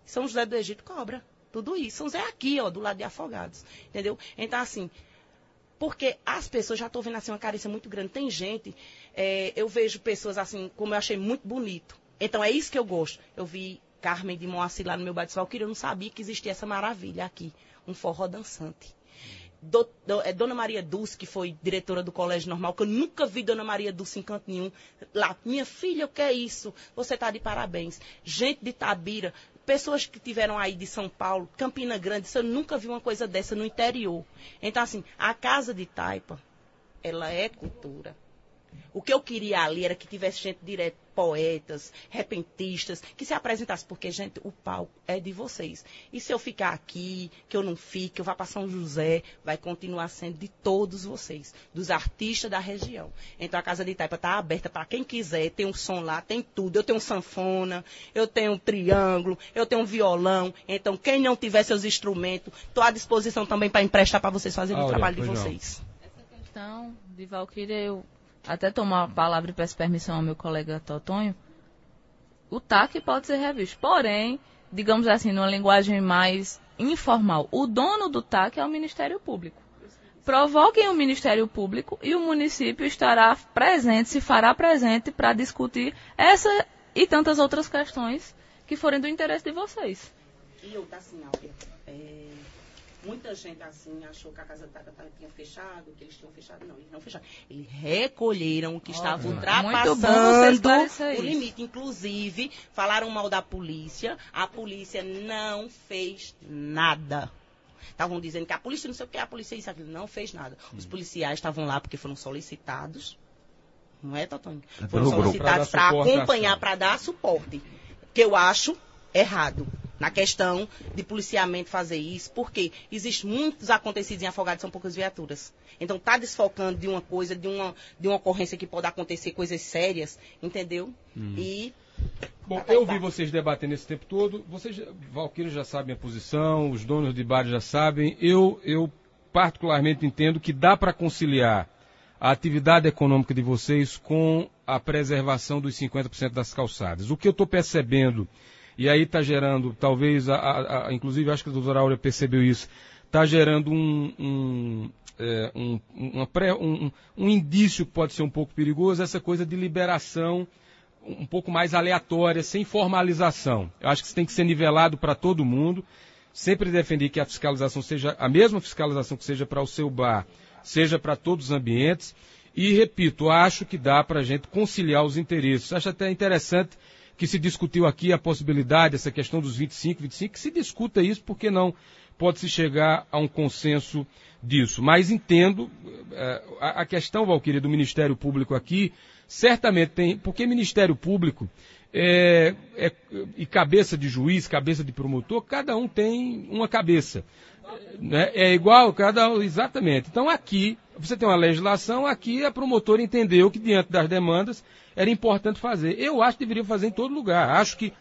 São José do Egito cobra tudo isso. São José é aqui, ó, do lado de Afogados, entendeu? Então, assim, porque as pessoas, já estou vendo assim uma carência muito grande. Tem gente, eu vejo pessoas assim, como eu achei muito bonito. Então, é isso que eu gosto. Eu vi Carmen de Moacir lá no meu bairro de Valquíria, eu não sabia que existia essa maravilha aqui, um forró dançante. Dona Maria Dulce, que foi diretora do Colégio Normal, que eu nunca vi Dona Maria Dulce em canto nenhum. Lá, minha filha, o que é isso? Você está de parabéns. Gente de Tabira, pessoas que tiveram aí de São Paulo, Campina Grande, eu nunca vi uma coisa dessa no interior. Então, assim, a Casa de Taipa, ela é cultura. O que eu queria ali era que tivesse gente direto, poetas, repentistas, que se apresentasse, porque, gente, o palco é de vocês. E se eu ficar aqui, que eu não fique, eu vá para São José, vai continuar sendo de todos vocês, dos artistas da região. Então a Casa de Taipa está aberta para quem quiser, tem um som lá, tem tudo. Eu tenho sanfona, eu tenho um triângulo, eu tenho um violão. Então quem não tiver seus instrumentos, estou à disposição também para emprestar para vocês fazerem o trabalho de vocês. Essa questão de Valquíria, eu até tomar a palavra e peço permissão ao meu colega Totonho, o TAC pode ser revisto. Porém, digamos assim, numa linguagem mais informal, o dono do TAC é o Ministério Público. Provoquem o Ministério Público e o município estará presente, se fará presente para discutir essa e tantas outras questões que forem do interesse de vocês. E outra assim, Áurea, muita gente assim achou que a Casa da Taipa tinha fechado, que eles tinham fechado. Não, eles não fecharam. Eles recolheram o que estava ultrapassando o limite. Inclusive, falaram mal da polícia. A polícia não fez nada. Estavam dizendo que a polícia não sei o que, a polícia isso, aquilo. Não fez nada. Os policiais estavam lá porque foram solicitados. Não é, Totonho? Foram solicitados para acompanhar, para dar suporte. Que eu acho errado. Na questão de policiamento fazer isso, porque existem muitos acontecidos em Afogados, são poucas viaturas. Então está desfocando de uma coisa, de uma ocorrência que pode acontecer, coisas sérias, entendeu? E... Bom, eu vi vocês debatendo esse tempo todo, vocês, Valquíria, já sabem a posição, os donos de bares já sabem, eu particularmente entendo que dá para conciliar a atividade econômica de vocês com a preservação dos 50% das calçadas. O que eu estou percebendo... E aí está gerando, talvez, inclusive acho que a doutora Áurea percebeu isso, está gerando um indício que pode ser um pouco perigoso, essa coisa de liberação um pouco mais aleatória, sem formalização. Eu acho que isso tem que ser nivelado para todo mundo. Sempre defendi que a fiscalização seja a mesma fiscalização que seja para o seu bar, seja para todos os ambientes. E, repito, acho que dá para a gente conciliar os interesses. Acho até interessante que se discutiu aqui a possibilidade, essa questão dos 25, que se discuta isso, porque não pode-se chegar a um consenso disso. Mas entendo a questão, Valquíria, do Ministério Público aqui, certamente tem, porque Ministério Público e cabeça de juiz, cabeça de promotor, cada um tem uma cabeça. Né? É igual, exatamente. Então aqui, você tem uma legislação, aqui a promotora entendeu que diante das demandas era importante fazer. Eu acho que deveria fazer em todo lugar. Acho que...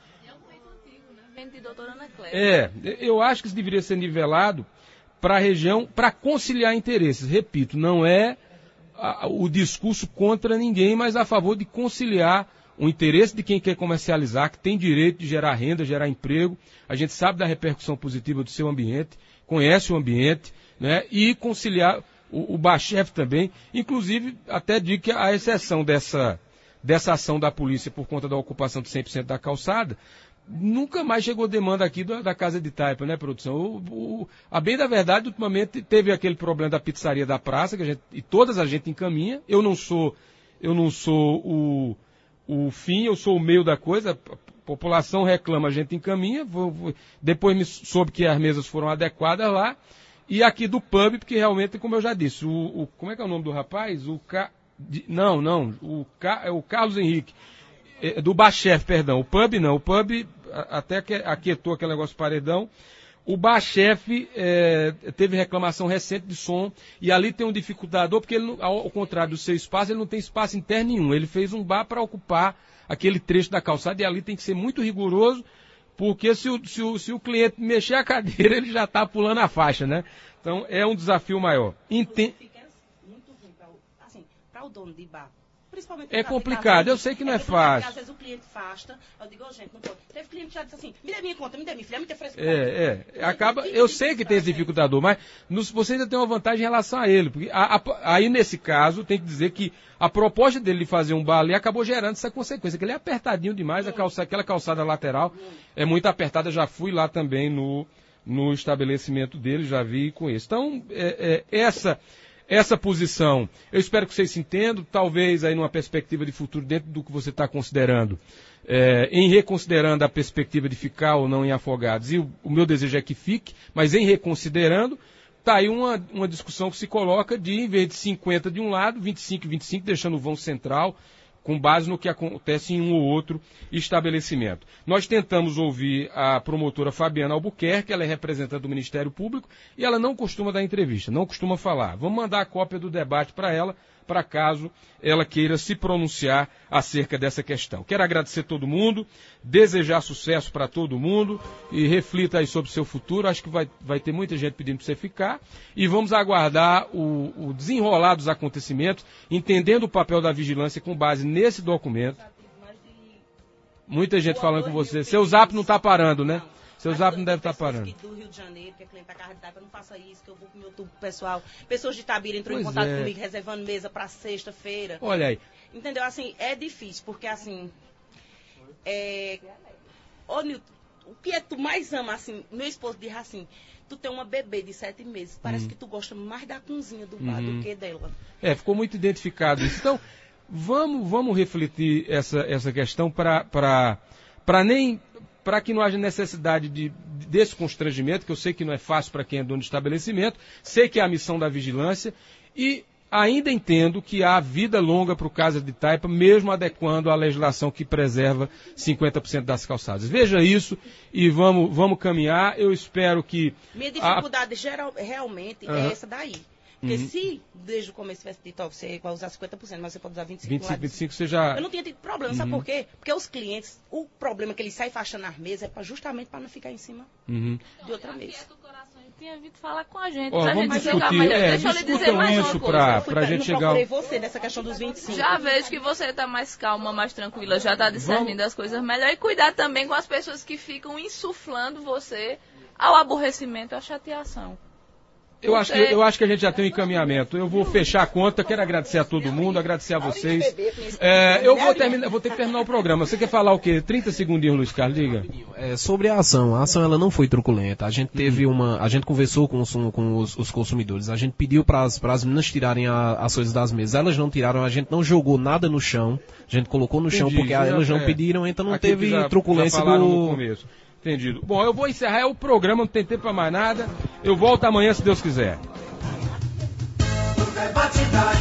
eu acho que isso deveria ser nivelado para a região, para conciliar interesses. Repito, não é o discurso contra ninguém, mas a favor de conciliar o interesse de quem quer comercializar, que tem direito de gerar renda, gerar emprego. A gente sabe da repercussão positiva do seu ambiente, conhece o ambiente, né? E conciliar o BACHEF também. Inclusive, até digo que a exceção dessa ação da polícia por conta da ocupação de 100% da calçada, nunca mais chegou demanda aqui da Casa de Taipa, né, produção? A bem da verdade, ultimamente teve aquele problema da pizzaria da praça, e todas a gente encaminha. Eu não sou o fim, eu sou o meio da coisa. A população reclama, a gente encaminha. Depois me soube que as mesas foram adequadas lá. E aqui do pub, porque realmente, como eu já disse, como é que é o nome do rapaz? É o Carlos Henrique, do BACHEF, perdão. O pub não, o pub até que aquietou aquele negócio paredão. O BACHEF teve reclamação recente de som, e ali tem um dificultador, porque ele, ao contrário do seu espaço, ele não tem espaço interno nenhum. Ele fez um bar para ocupar aquele trecho da calçada, e ali tem que ser muito rigoroso, porque se o cliente mexer a cadeira, ele já está pulando a faixa, né? Então é um desafio maior. Fica muito ruim para o dono de bar principalmente... É complicado, eu sei que não é fácil. Às vezes o cliente afasta, eu digo, gente, não pode. Teve cliente que já disse assim, me dê minha conta, me dê minha filha, me dê frescura. Acaba, eu sei que tem esse dificultador, mas você ainda tem uma vantagem em relação a ele, porque aí nesse caso tem que dizer que a proposta dele de fazer um bar ali acabou gerando essa consequência, que ele é apertadinho demais, aquela calçada lateral é muito apertada, já fui lá também no estabelecimento dele, já vi com isso. Então, essa posição, eu espero que vocês se entendam, talvez aí numa perspectiva de futuro, dentro do que você está considerando, em reconsiderando a perspectiva de ficar ou não em Afogados, e o meu desejo é que fique, mas em reconsiderando, está aí uma discussão que se coloca de, em vez de 50 de um lado, 25 e 25, deixando o vão central, com base no que acontece em um ou outro estabelecimento. Nós tentamos ouvir a promotora Fabiana Albuquerque, ela é representante do Ministério Público, e ela não costuma dar entrevista, não costuma falar. Vamos mandar a cópia do debate para ela, para caso ela queira se pronunciar acerca dessa questão. Quero agradecer a todo mundo, desejar sucesso para todo mundo e reflita aí sobre o seu futuro. Acho que vai ter muita gente pedindo para você ficar e vamos aguardar o desenrolar dos acontecimentos, entendendo o papel da vigilância com base nesse documento. Muita gente falando com você. Seu zap não está parando, né? Seu zap não deve estar parando. Do Rio de Janeiro, que é cliente da Casa de Taipa, não faça isso, que eu vou pro meu YouTube pessoal. Pessoas de Itabira entrou em contato comigo, reservando mesa para sexta-feira. Olha aí. Entendeu? Assim, é difícil, porque assim... Ô, Nilton, o que é que tu mais ama, assim? Meu esposo diz assim, tu tem uma bebê de 7 meses, parece que tu gosta mais da cozinha do bar do que dela. Ficou muito identificado isso. Então, vamos refletir essa questão para que não haja necessidade desse constrangimento, que eu sei que não é fácil para quem é dono de estabelecimento, sei que é a missão da vigilância, e ainda entendo que há vida longa para o Casa de Taipa, mesmo adequando a legislação que preserva 50% das calçadas. Veja isso e vamos caminhar. Eu espero que... Minha dificuldade realmente é essa daí. Porque se desde o começo tivesse dito, você vai usar 50%, mas você pode usar 25%. 25 você já... Eu não tinha tido problema, sabe por quê? Porque os clientes, o problema é que eles saem faixando as mesas justamente para não ficar em cima de outra mesa. Tinha vindo falar com a gente. Vamos discutir. Deixa eu lhe dizer mais uma coisa. Pra gente chegar... Eu procurei você nessa questão dos 25. Já vejo que você está mais calma, mais tranquila, já está discernindo as coisas melhor. E cuidar também com as pessoas que ficam insuflando você ao aborrecimento, à chateação. Eu acho que a gente já tem um encaminhamento. Eu vou fechar a conta, quero agradecer a todo mundo, agradecer a vocês. Eu vou ter que terminar o programa. Você quer falar o quê? 30 segundinhos, Luiz Carlos, diga. Sobre a ação ela não foi truculenta. A gente teve a gente conversou com os consumidores. A gente pediu para as meninas tirarem as coisas das mesas. Elas não tiraram, a gente não jogou nada no chão. A gente colocou no chão porque elas não pediram, então não teve truculência no começo. Entendido. Bom, eu vou encerrar o programa, não tem tempo para mais nada. Eu volto amanhã, se Deus quiser.